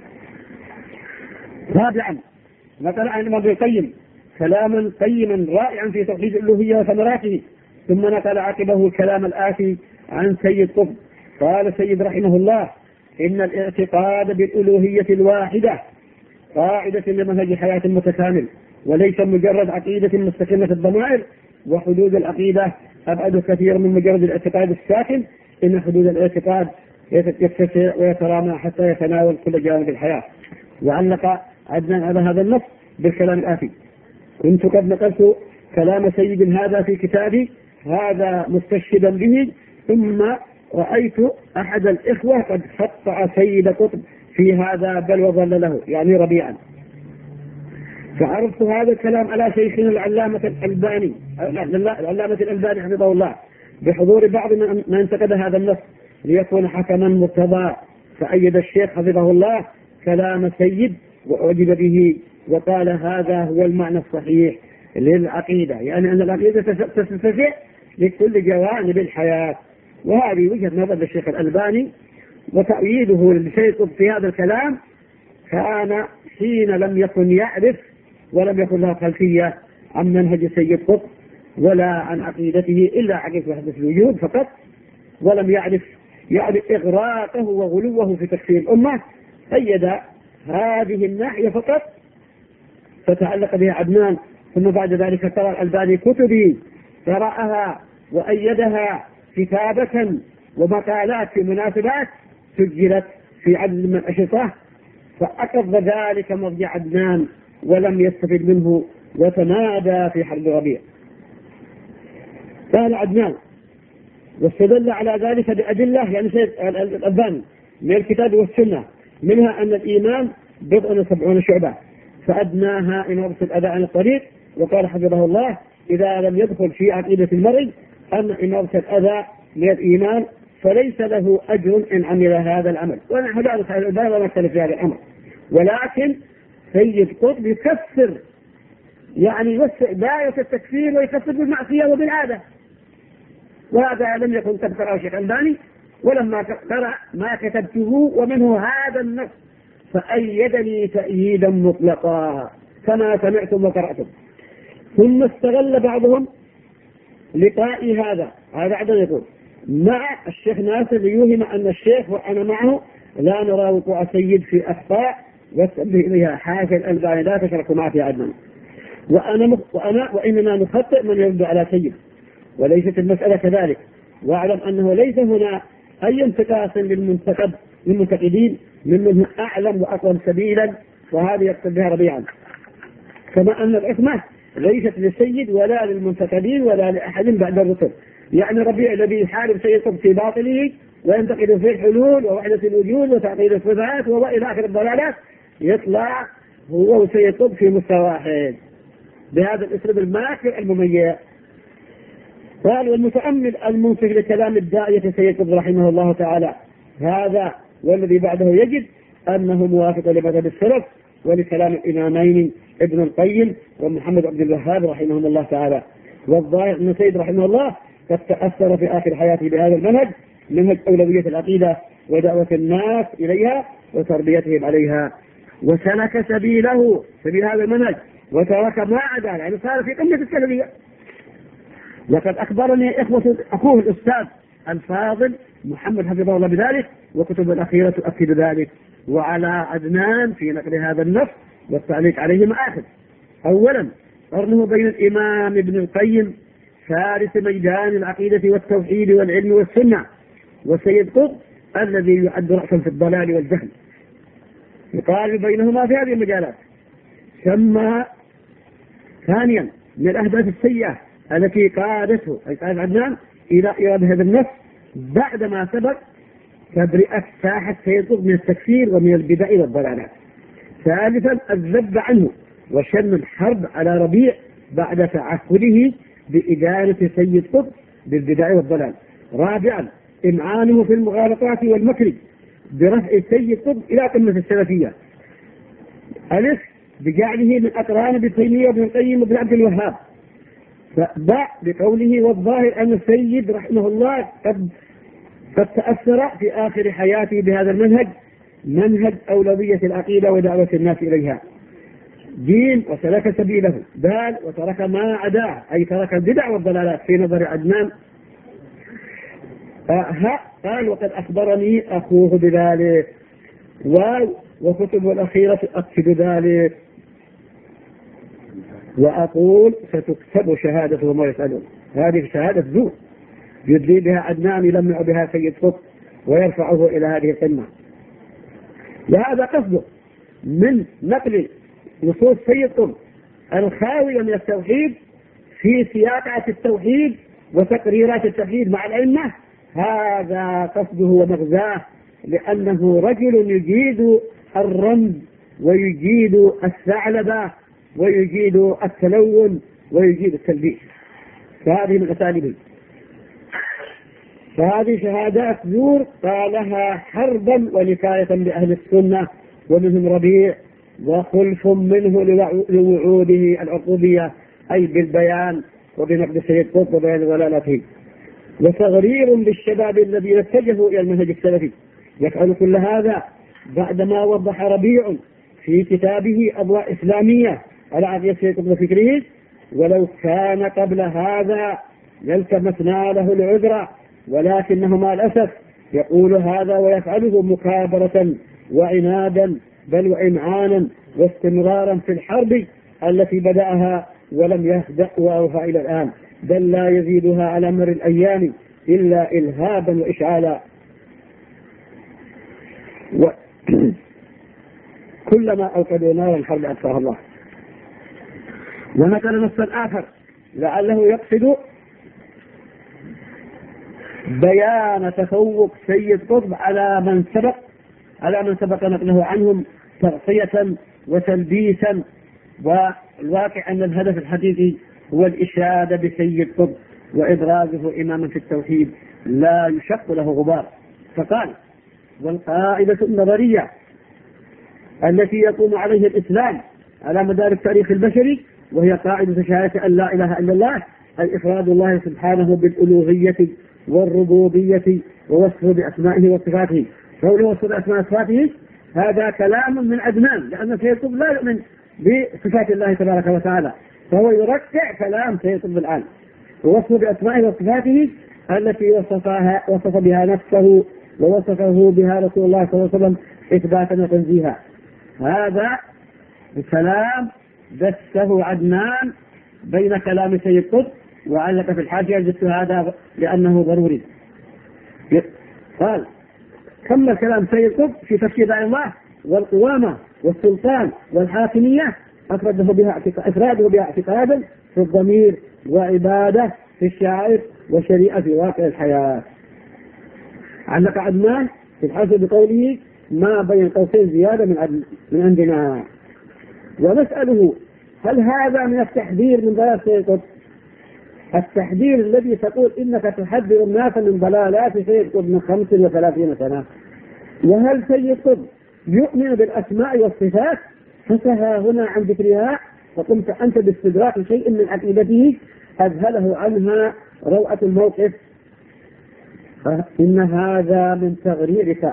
رابعا نقل عن ابن القيم كلاما قيما رائعا في توحيد الألوهية وثمراته. ثم نقل عقبه الكلام الآتي عن سيد قطب. قال سيد رحمه الله: إن الاعتقاد بالألوهية الواحدة قاعدة لمنهج حياة متكامل، وليس مجرد عقيدة مستقيمة الضمائر، وحدود العقيدة أبعد كثير من مجرد الاعتقاد الساكن. إن حدود الاعتقاد يتسع ويترامى حتى يتناول كل جوانب الحياة. وعلق عدنان على هذا النص بالكلام الآتي: كنت قد نقلت كلام سيد هذا في كتابي هذا مستشهدا به، ثم رأيت أحد الإخوة قد خطأ سيد قطب في هذا بل وظل له يعني ربيعا، فعرضت هذا الكلام على شيخنا العلامة الألباني حفظه الله بحضور بعض من انتقد هذا النص ليكون حكما مرتضى. فأيد الشيخ حفظه الله كلام سيد وأعجب به وقال هذا هو المعنى الصحيح للعقيدة، يعني أن العقيدة تستفيد لكل جوانب الحياة. وهذه وجهة نظر الشيخ الألباني، وتأييده لسيد قطب في هذا الكلام كان حين لم يكن يعرف ولم يكن له خلفية عن منهج سيد قطب ولا عن عقيدته إلا عقيدة وحدة الوجود فقط، ولم يعرف إغراقه وغلوه في تكفير الأمة. أيد هذه الناحية فقط فتعلق بها عدنان. ثم بعد ذلك ترى الألباني كتبي قرأها وأيدها كتابة ومقالات في مناسبات سجلت في عدد من الأشرطة، فأقض ذلك مرجع عدنان ولم يستفد منه وتنادى في حرب ربيع. قال عدنان واستدل على ذلك بأدلة يعني الألباني من الكتاب والسنة، منها أن الإيمان 70 شعبة فأدناها إمارة الأذى عن الطريق. وقال حفظه الله: إذا لم يدخل في عقيدة المرء أن إمارة الأذى من الإيمان فليس له أجر إن عمل هذا العمل. ونحن ذلك على الألباني ولا نختلف في هذا الأمر، ولكن سيد قطب يكفر يعني يوسع دائرة التكفير ويكفر بالمعصية وبالعادة، وهذا لم يكن قد قرأه الشيخ الألباني، ولما قرأ ما كتبته ومنه هذا النص فأيدني تأييدا مطلقا كما سمعتم وقرأتم. ثم استغل بعضهم لقائي هذا عدم يقول مع الشيخ ناصر ليوهم أن الشيخ وأنا معه لا نرى وقوع سيد في أخطاء واستنبه إليها حاشا الألباني لا تشركوا معي في عدنان. وإننا نخطئ من يرد على سيد، وليست المسألة كذلك. واعلم أنه ليس هنا أي انتقاص للمنتقدين ممن أعلم وأقوم سبيلا، وهذه يقصد بها ربيعا. كما أن العصمة ليست للسيد ولا للمنتقدين ولا لأحد بعد الرسل. يعني ربيع الذي يحارب سيد قطب في باطله وينتقد في الحلول ووحدة الوجود وتعطيل الصفات وإلى آخر الضلالات، يطلع هو وسيد قطب في مستوى واحد بهذا الأسلوب الماكر المميز. قال: والمتأمل المنصف لكلام الداعية سيد قطب رحمه الله تعالى هذا والذي بعده يجد أنه موافق لمذهب السلف ولكلام الإمامين ابن القيم ومحمد عبد الوهاب رحمهم الله تعالى. والظاهر أن سيد رحمه الله قد تأثر في آخر حياته بهذا المنهج، منهج أولوية العقيدة ودعوة الناس إليها وتربيتهم عليها، وسلك سبيله سبيل هذا المنهج وترك ما عدا، يعني صار في قمة السلفية. وقد أخبرني أخوه الأستاذ الفاضل محمد حفظه الله بذلك، وكتب الأخيرة تؤكد ذلك. وعلى عدنان في نقل هذا النص والتعليق عليه مآخذ. أولا قرنه بين الإمام ابن القيم فارس ميدان العقيدة والتوحيد والعلم والسنة، وسيد قطب الذي يعد رأسا في الضلال والجهل، يقال بينهما في هذه المجالات. ثم ثانيا من الأهداف السيئة التي قادته أي قاد عدنان إلى إيراد هذا النص بعدما سبق تبرئة ساحة سيد قطب من التكفير ومن البدع والضلالات. ثالثا الذب عنه وشن الحرب على ربيع بعد تعهده بإدارة سيد قطب بالبدع والضلال. رابعا إمعانه في المغالطات والمكر برفع سيد قطب إلى قمة السلفية. ألف بجعله من أقران ابن تيمية وابن القيم وابن عبد الوهاب. فباء بقوله والظاهر أن السيد رحمه الله قد تأثر في آخر حياته بهذا المنهج، منهج أولوية العقيدة ودعوة الناس إليها. جيم وسلك سبيله. دال وترك ما عداه أي ترك البدع والضلالات في نظر عدنان. قال وقد أخبرني أخوه بذلك. وكتب الأخيرة تؤكد ذلك. وأقول ستكتب شهادته وما يسألون. هذه شهادة زور يدلي بها عدنان يلمع بها سيد قطب ويرفعه إلى هذه القمة. وهذا قصده من نقل نصوص سيد قطب الخاوية من التوحيد في سياقات التوحيد وتقريرات التوحيد مع الأئمة. هذا قصده ومغزاه، لأنه رجل يجيد الرمز ويجيد الثعلبة ويجيد التلون ويجيد التلبيس. فهذه من أساليبه. فهذه شهادات زور قالها حربا ونكاية لأهل السنة، ومنهم ربيع وخلف منه لوعوده العقوبية أي بالبيان وبنقد سيد قطب وبيان ضلالته. وتغرير للشباب الذين اتجهوا إلى المنهج السلفي. يفعل كل هذا بعدما وضح ربيع في كتابه أضواء إسلامية على عقيدة سيد قطب وفكره: ولو كان قبل هذا لالتمسنا له العذر، ولكنه مع الأسف يقول هذا ويفعله مكابرة وعنادا بل وإمعانا واستمرارا في الحرب التي بدأها ولم يهدأ وأوفى إلى الآن، بل لا يزيدها على مر الأيام إلا إلهابا وإشعالا. كلما أوقدوا نارا الحرب أطفاها الله. ونقل نصا آخر لعله يقصد بيان تفوق سيد قطب على من سبق نقله عنهم تغطية وتلبيسا. والواقع أن الهدف الحقيقي هو الإشادة بسيد قطب وإبرازه إماما في التوحيد لا يشق له غبار. فقال: والقاعدة النظرية التي يقوم عليها الإسلام على مدار التاريخ البشري، وهي قاعدة شهادة أن لا إله إلا الله، أي إفراد الله سبحانه بالألوهية والربوبية ووصفه بأسمائه وصفاته. قوله وصف بأسماء وصفاته هذا كلام من عدنان، لأن سيد قطب لا يؤمن بصفات الله تبارك وتعالى، فهو يركع كلام سيد قطب الآن. ووصفه بأسمائه وصفاته التي وصف بها نفسه ووصفه بها رسول الله صلى الله عليه وسلم إثباتا وتنزيها. هذا الكلام دسه عدنان بين كلام سيد قطب، وعلق في الحاشية جدت هذا لأنه ضروري. قال كمل كلام سيد قطب في تفسير داعي الله والقوامة والسلطان والحاكمية أفراده بها اعتقادا في الضمير وعبادة في الشاعر وشريعة في واقع الحياة. علق عدنان في الحاشية بقوله ما بين قوسين زيادة من عندنا. ونسأله هل هذا من التحذير من ضلال سيد قطب؟ التحذير الذي تقول إنك تحذر الناس من ضلالات سيد قطب من 35 سنة. وهل سيد قطب يؤمن بالأسماء والصفات فسها هنا عن ذكرها فقمت أنت باستدراك شيء من عقيدته أذهله عنها روعة الموقف؟ إن هذا من تغريرك،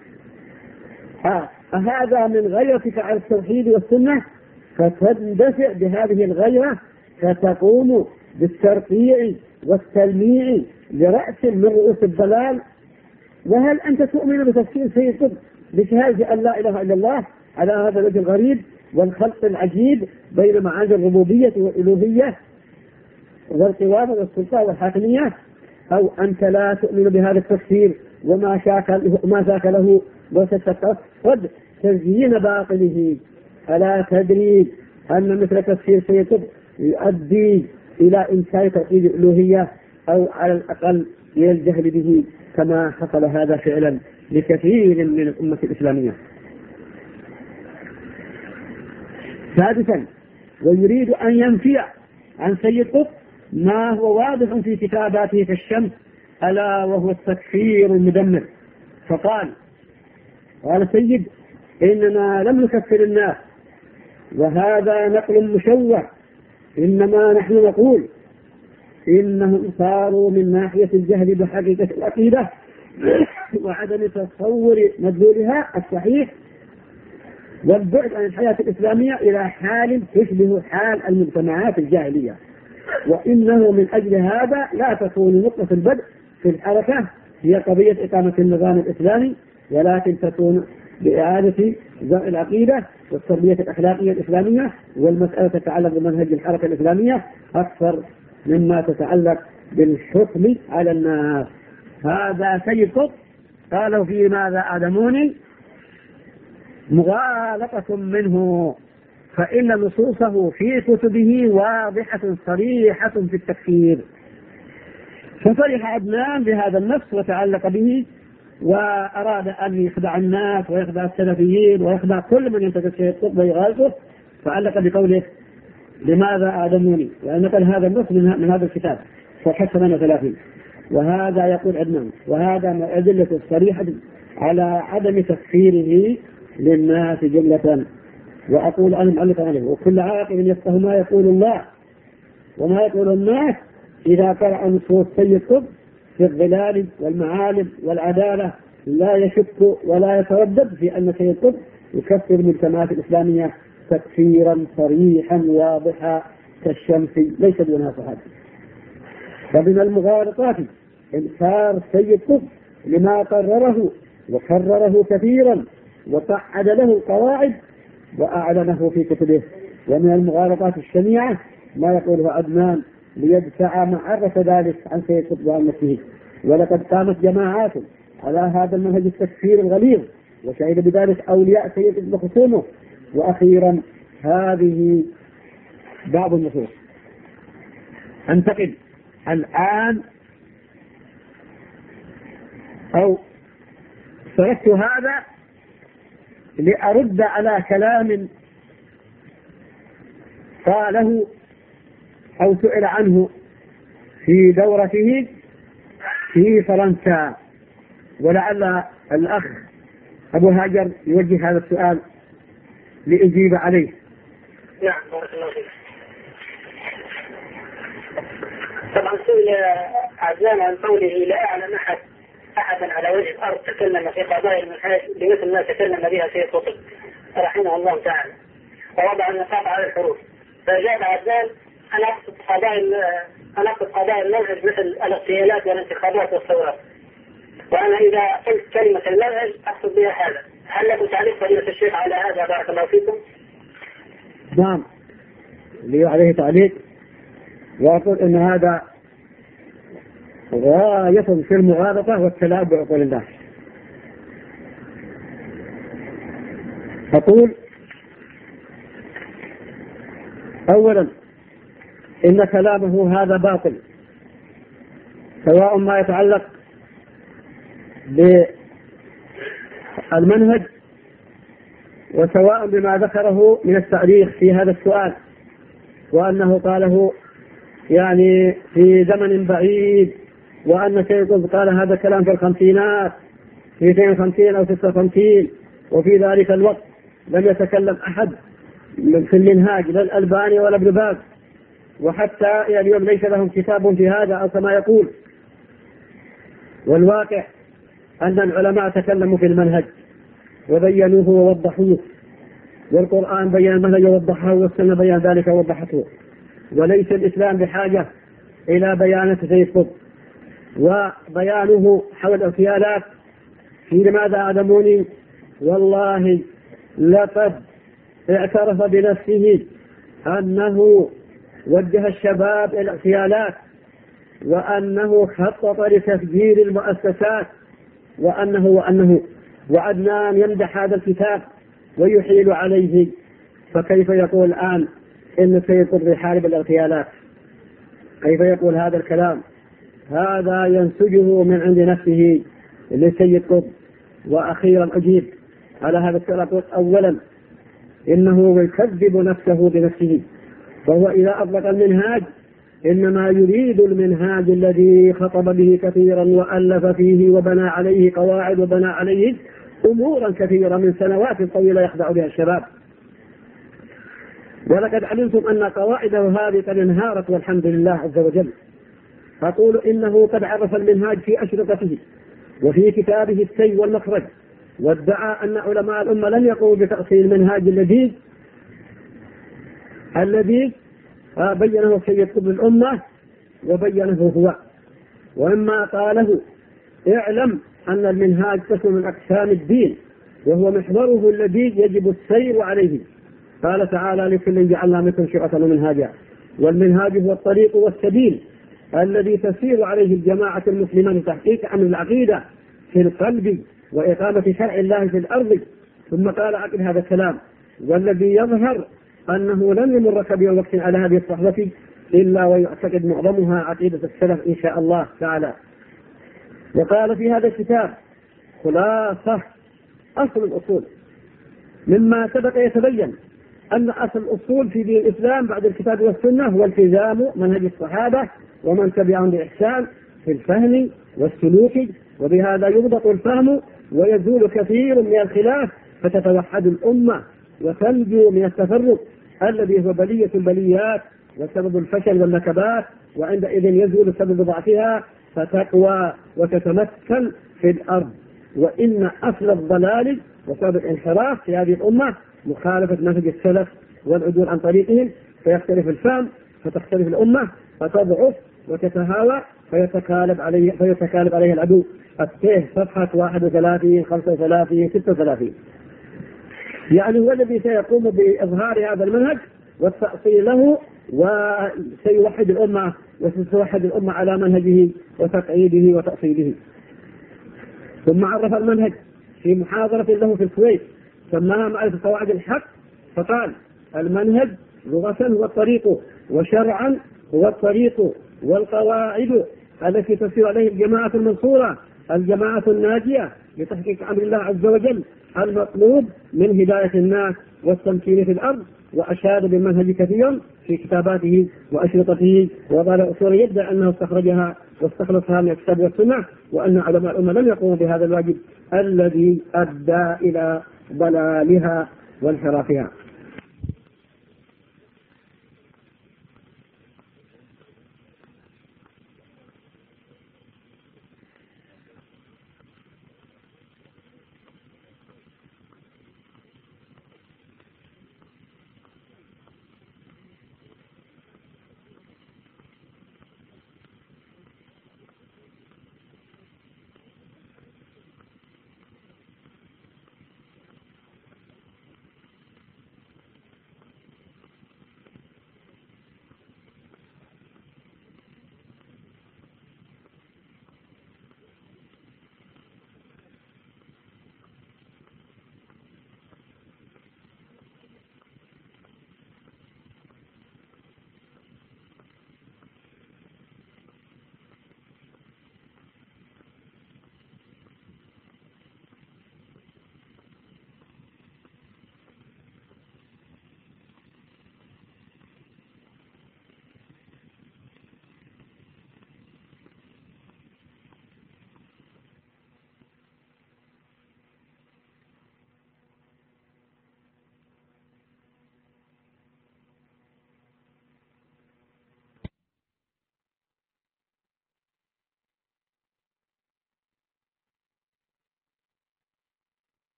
هذا من غيرتك على التوحيد والسنة، فتندفع بهذه الغيرة فتقوم بالترقيع والتلميع لرأس من رؤوس الضلال. وهل أنت تؤمن بتفسير سيد قطب بشهادة أن لا إله إلا الله على هذا الوجه الغريب والخلق العجيب بين معاني الربوبية والألوهية والقوامة والسلطان والحاكمية، أو أنت لا تؤمن بهذا التفسير وما شاك له وتتقصد تزيين باطله؟ ألا تدري أن مثل تفسير سيد قطب يؤدي إلى إنكار توحيد الألوهية أو على الأقل إلى الجهل به، كما حصل هذا فعلا لكثير من الأمة الإسلامية. سادسا ويريد أن ينفي عن سيد قطب ما هو واضح في كتاباته في الشمس، ألا وهو التكفير المدمر. فقال سيد إننا لم نكفر الناس وهذا نقل مشوه، إنما نحن نقول إنهم صاروا من ناحية الجهل بحقيقة العقيدة وعدم تصور مدلولها الصحيح والبعد عن الحياة الإسلامية إلى حال تشبه حال المجتمعات الجاهلية، وإنه من أجل هذا لا تكون نقطة البدء في الحركة هي قضية إقامة النظام الإسلامي، ولكن تكون بإعادة زرع العقيدة والتربية الأخلاقية الإسلامية، والمسألة تتعلق بمنهج الحركة الإسلامية أكثر مما تتعلق بالحكم على الناس. هذا سيد قطب قالوا في ماذا أعلموني مغالطة منه، فإن نصوصه في كتبه واضحة صريحة في التكفير. ففرح عدنان بهذا النص وتعلق به وأراد أن يخدع الناس ويخدع السلفيين ويخدع كل من ينتقد سيد قطب ويغالطه، فعلق بقوله لماذا أعلموني، وأن قال هذا النص من هذا الكتاب صفحة 38. وهذا يقول عدنان وهذا من أدلة الصريحة على عدم تكفيره للناس جملة. وأقول أنا مؤلف عليه وكل عاقل يفقه ما يقول الله وما يقول الناس إذا قرأ نصوص سيد قطب في الظلال والمعالم والعدالة لا يشك ولا يتردد في أن سيد قطب يكفر المجتمعات الإسلامية تكفيرا صريحا واضحا كالشمس ليس دونها صحابة. فمن المغالطات إنكار سيد قطب لما قرره وكرره كثيرا وقعد له القواعد وأعلنه في كتبه. ومن المغالطات الشنيعة ما يقوله عدنان ليدفع معرة ذلك عن سيد قطب وعن نفسه. ولقد قامت جماعات على هذا المنهج التكفير الغليظ وشهد بذلك أولياء سيد قطب وخصومه. وأخيرا هذه بعض النصوص. أنتقد الآن أو سردت هذا لأرد على كلام قاله أو سئل عنه في دورته في فرنسا، ولعل الأخ أبو هاجر يوجه هذا السؤال لأجيب عليه. نعم بارك الله فيك. طبعا سئل عزام عن قوله لا أعلم أحدا على وجه الأرض تكلم في قضايا المنهاج بمثل ما تكلم بها سيد قطب رحمه الله تعالى، ووضع النقاط على الحروف. فجاء عزام أنا أقصد قضايا المنهج مثل الاغتيالات والانتخابات والثورات، وأنا إذا قلت كلمة المنهج أقصد بها هذا هل لكم تعليق فضيلة الشيخ على هذا؟ بارك الله فيكم. نعم لي عليه تعليق، وأقول إن هذا غاية في المغالطة والتلاعب بعقول الناس. أقول أولا إن كلامه هذا باطل، سواء ما يتعلق بالمنهج وسواء بما ذكره من التاريخ في هذا السؤال، وأنه قاله يعني في زمن بعيد، وأن سيد قطب قال هذا كلام في الخمسينات في 52 أو 56، وفي ذلك الوقت لم يتكلم أحد في المنهاج لا الألباني ولا ابن باز، وحتى اليوم ليس لهم كتاب في هذا أو كما يقول. والواقع أن العلماء تكلموا في المنهج وبينوه ووضحوه، والقرآن بين المنهج ووضحه، والسنة بين ذلك ووضحته، وليس الإسلام بحاجة إلى بيان سيد قطب وبيانه حول الاغتيالات. في لماذا أعلموني؟ والله لقد اعترف بنفسه أنه وجه الشباب إلى الاغتيالات، وأنه خطط لتفجير المؤسسات، وأنه وعدنان يمدح هذا الكتاب ويحيل عليه، فكيف يقول الآن إن سيد قطب يحارب الاغتيالات؟ كيف يقول هذا الكلام؟ هذا ينسجه من عند نفسه لسيد قطب. وأخيرا أجيب على هذا السؤال. أولا إنه يكذب نفسه بنفسه، فهو إذا أطلق المنهاج إنما يريد المنهاج الذي خطب به كثيرا وألف فيه وبنى عليه قواعد وبنى عليه أمورا كثيرة من سنوات طويلة يخدع بها الشباب. ولقد علمتم أن قواعده هذه قد انهارت والحمد لله عز وجل. أقول إنه قد عرف المنهاج في أشرطته وفي كتابه السي والمخرج، وادعى أن علماء الأمة لم يقوموا بتأصيل المنهاج الذي بينه سيد قطب الأمة وبينه هو. وإما قاله اعلم أن المنهاج قسم من أقسام الدين وهو محوره الذي يجب السير عليه. قال تعالى لكل جعلنا منكم شرعة ومنهاجا، والمنهاج هو الطريق والسبيل الذي تسير عليه الجماعة المسلمة لتحقيق أمر العقيدة في القلب وإقامة شرع الله في الأرض. ثم قال عقب هذا الكلام والذي يظهر أنه لن يمر كبير وقت على هذه الصحبة إلا ويعتقد معظمها عقيدة السلف إن شاء الله تعالى. وقال في هذا الكتاب خلاصة أصل الأصول مما سبق يتبين أن أصل الأصول في دين الإسلام بعد الكتاب والسنة هو التزام منهج الصحابة ومن تبعهم بإحسان في الفهم والسلوك، وبهذا يضبط الفهم ويزول كثير من الخلاف فتتوحد الأمة وتنجو من التفرق الذي هو بلية البليات وسبب الفشل والنكبات، وعندئذ يزول سبب ضعفها فتقوى وتتمثل في الأرض. وإن أصل الضلال وسبب الانحراف في هذه الأمة مخالفة منهج السلف والعدول عن طريقهم، فيختلف الفهم فتختلف الأمة فتضعف وتتهاوى فيتكالب عليه العدو. السيه صفحة 31 35 36. يعني هو الذي سيقوم بإظهار هذا المنهج والتأصيل له، وسيوحد الأمة وسيوحد الأمة على منهجه وتقعيده وتأصيله. ثم عرف المنهج في محاضرة له في الكويت سماها معرفة قواعد الحق، فقال المنهج لغة هو الطريق، وشرعا هو الطريق والقواعد التي تسير عليه الجماعة المنصورة الجماعة الناجية لتحقيق أمر الله عز وجل المطلوب من هداية الناس والتمكين في الأرض. وأشار بالمنهج كثيرا في كتاباته وأشرطته، وقال أصول يبدأ أنه استخرجها واستخلصها من الكتاب والسنة، وأن علماء الأمة لم يقوموا بهذا الواجب الذي أدى إلى ضلالها وانحرافها.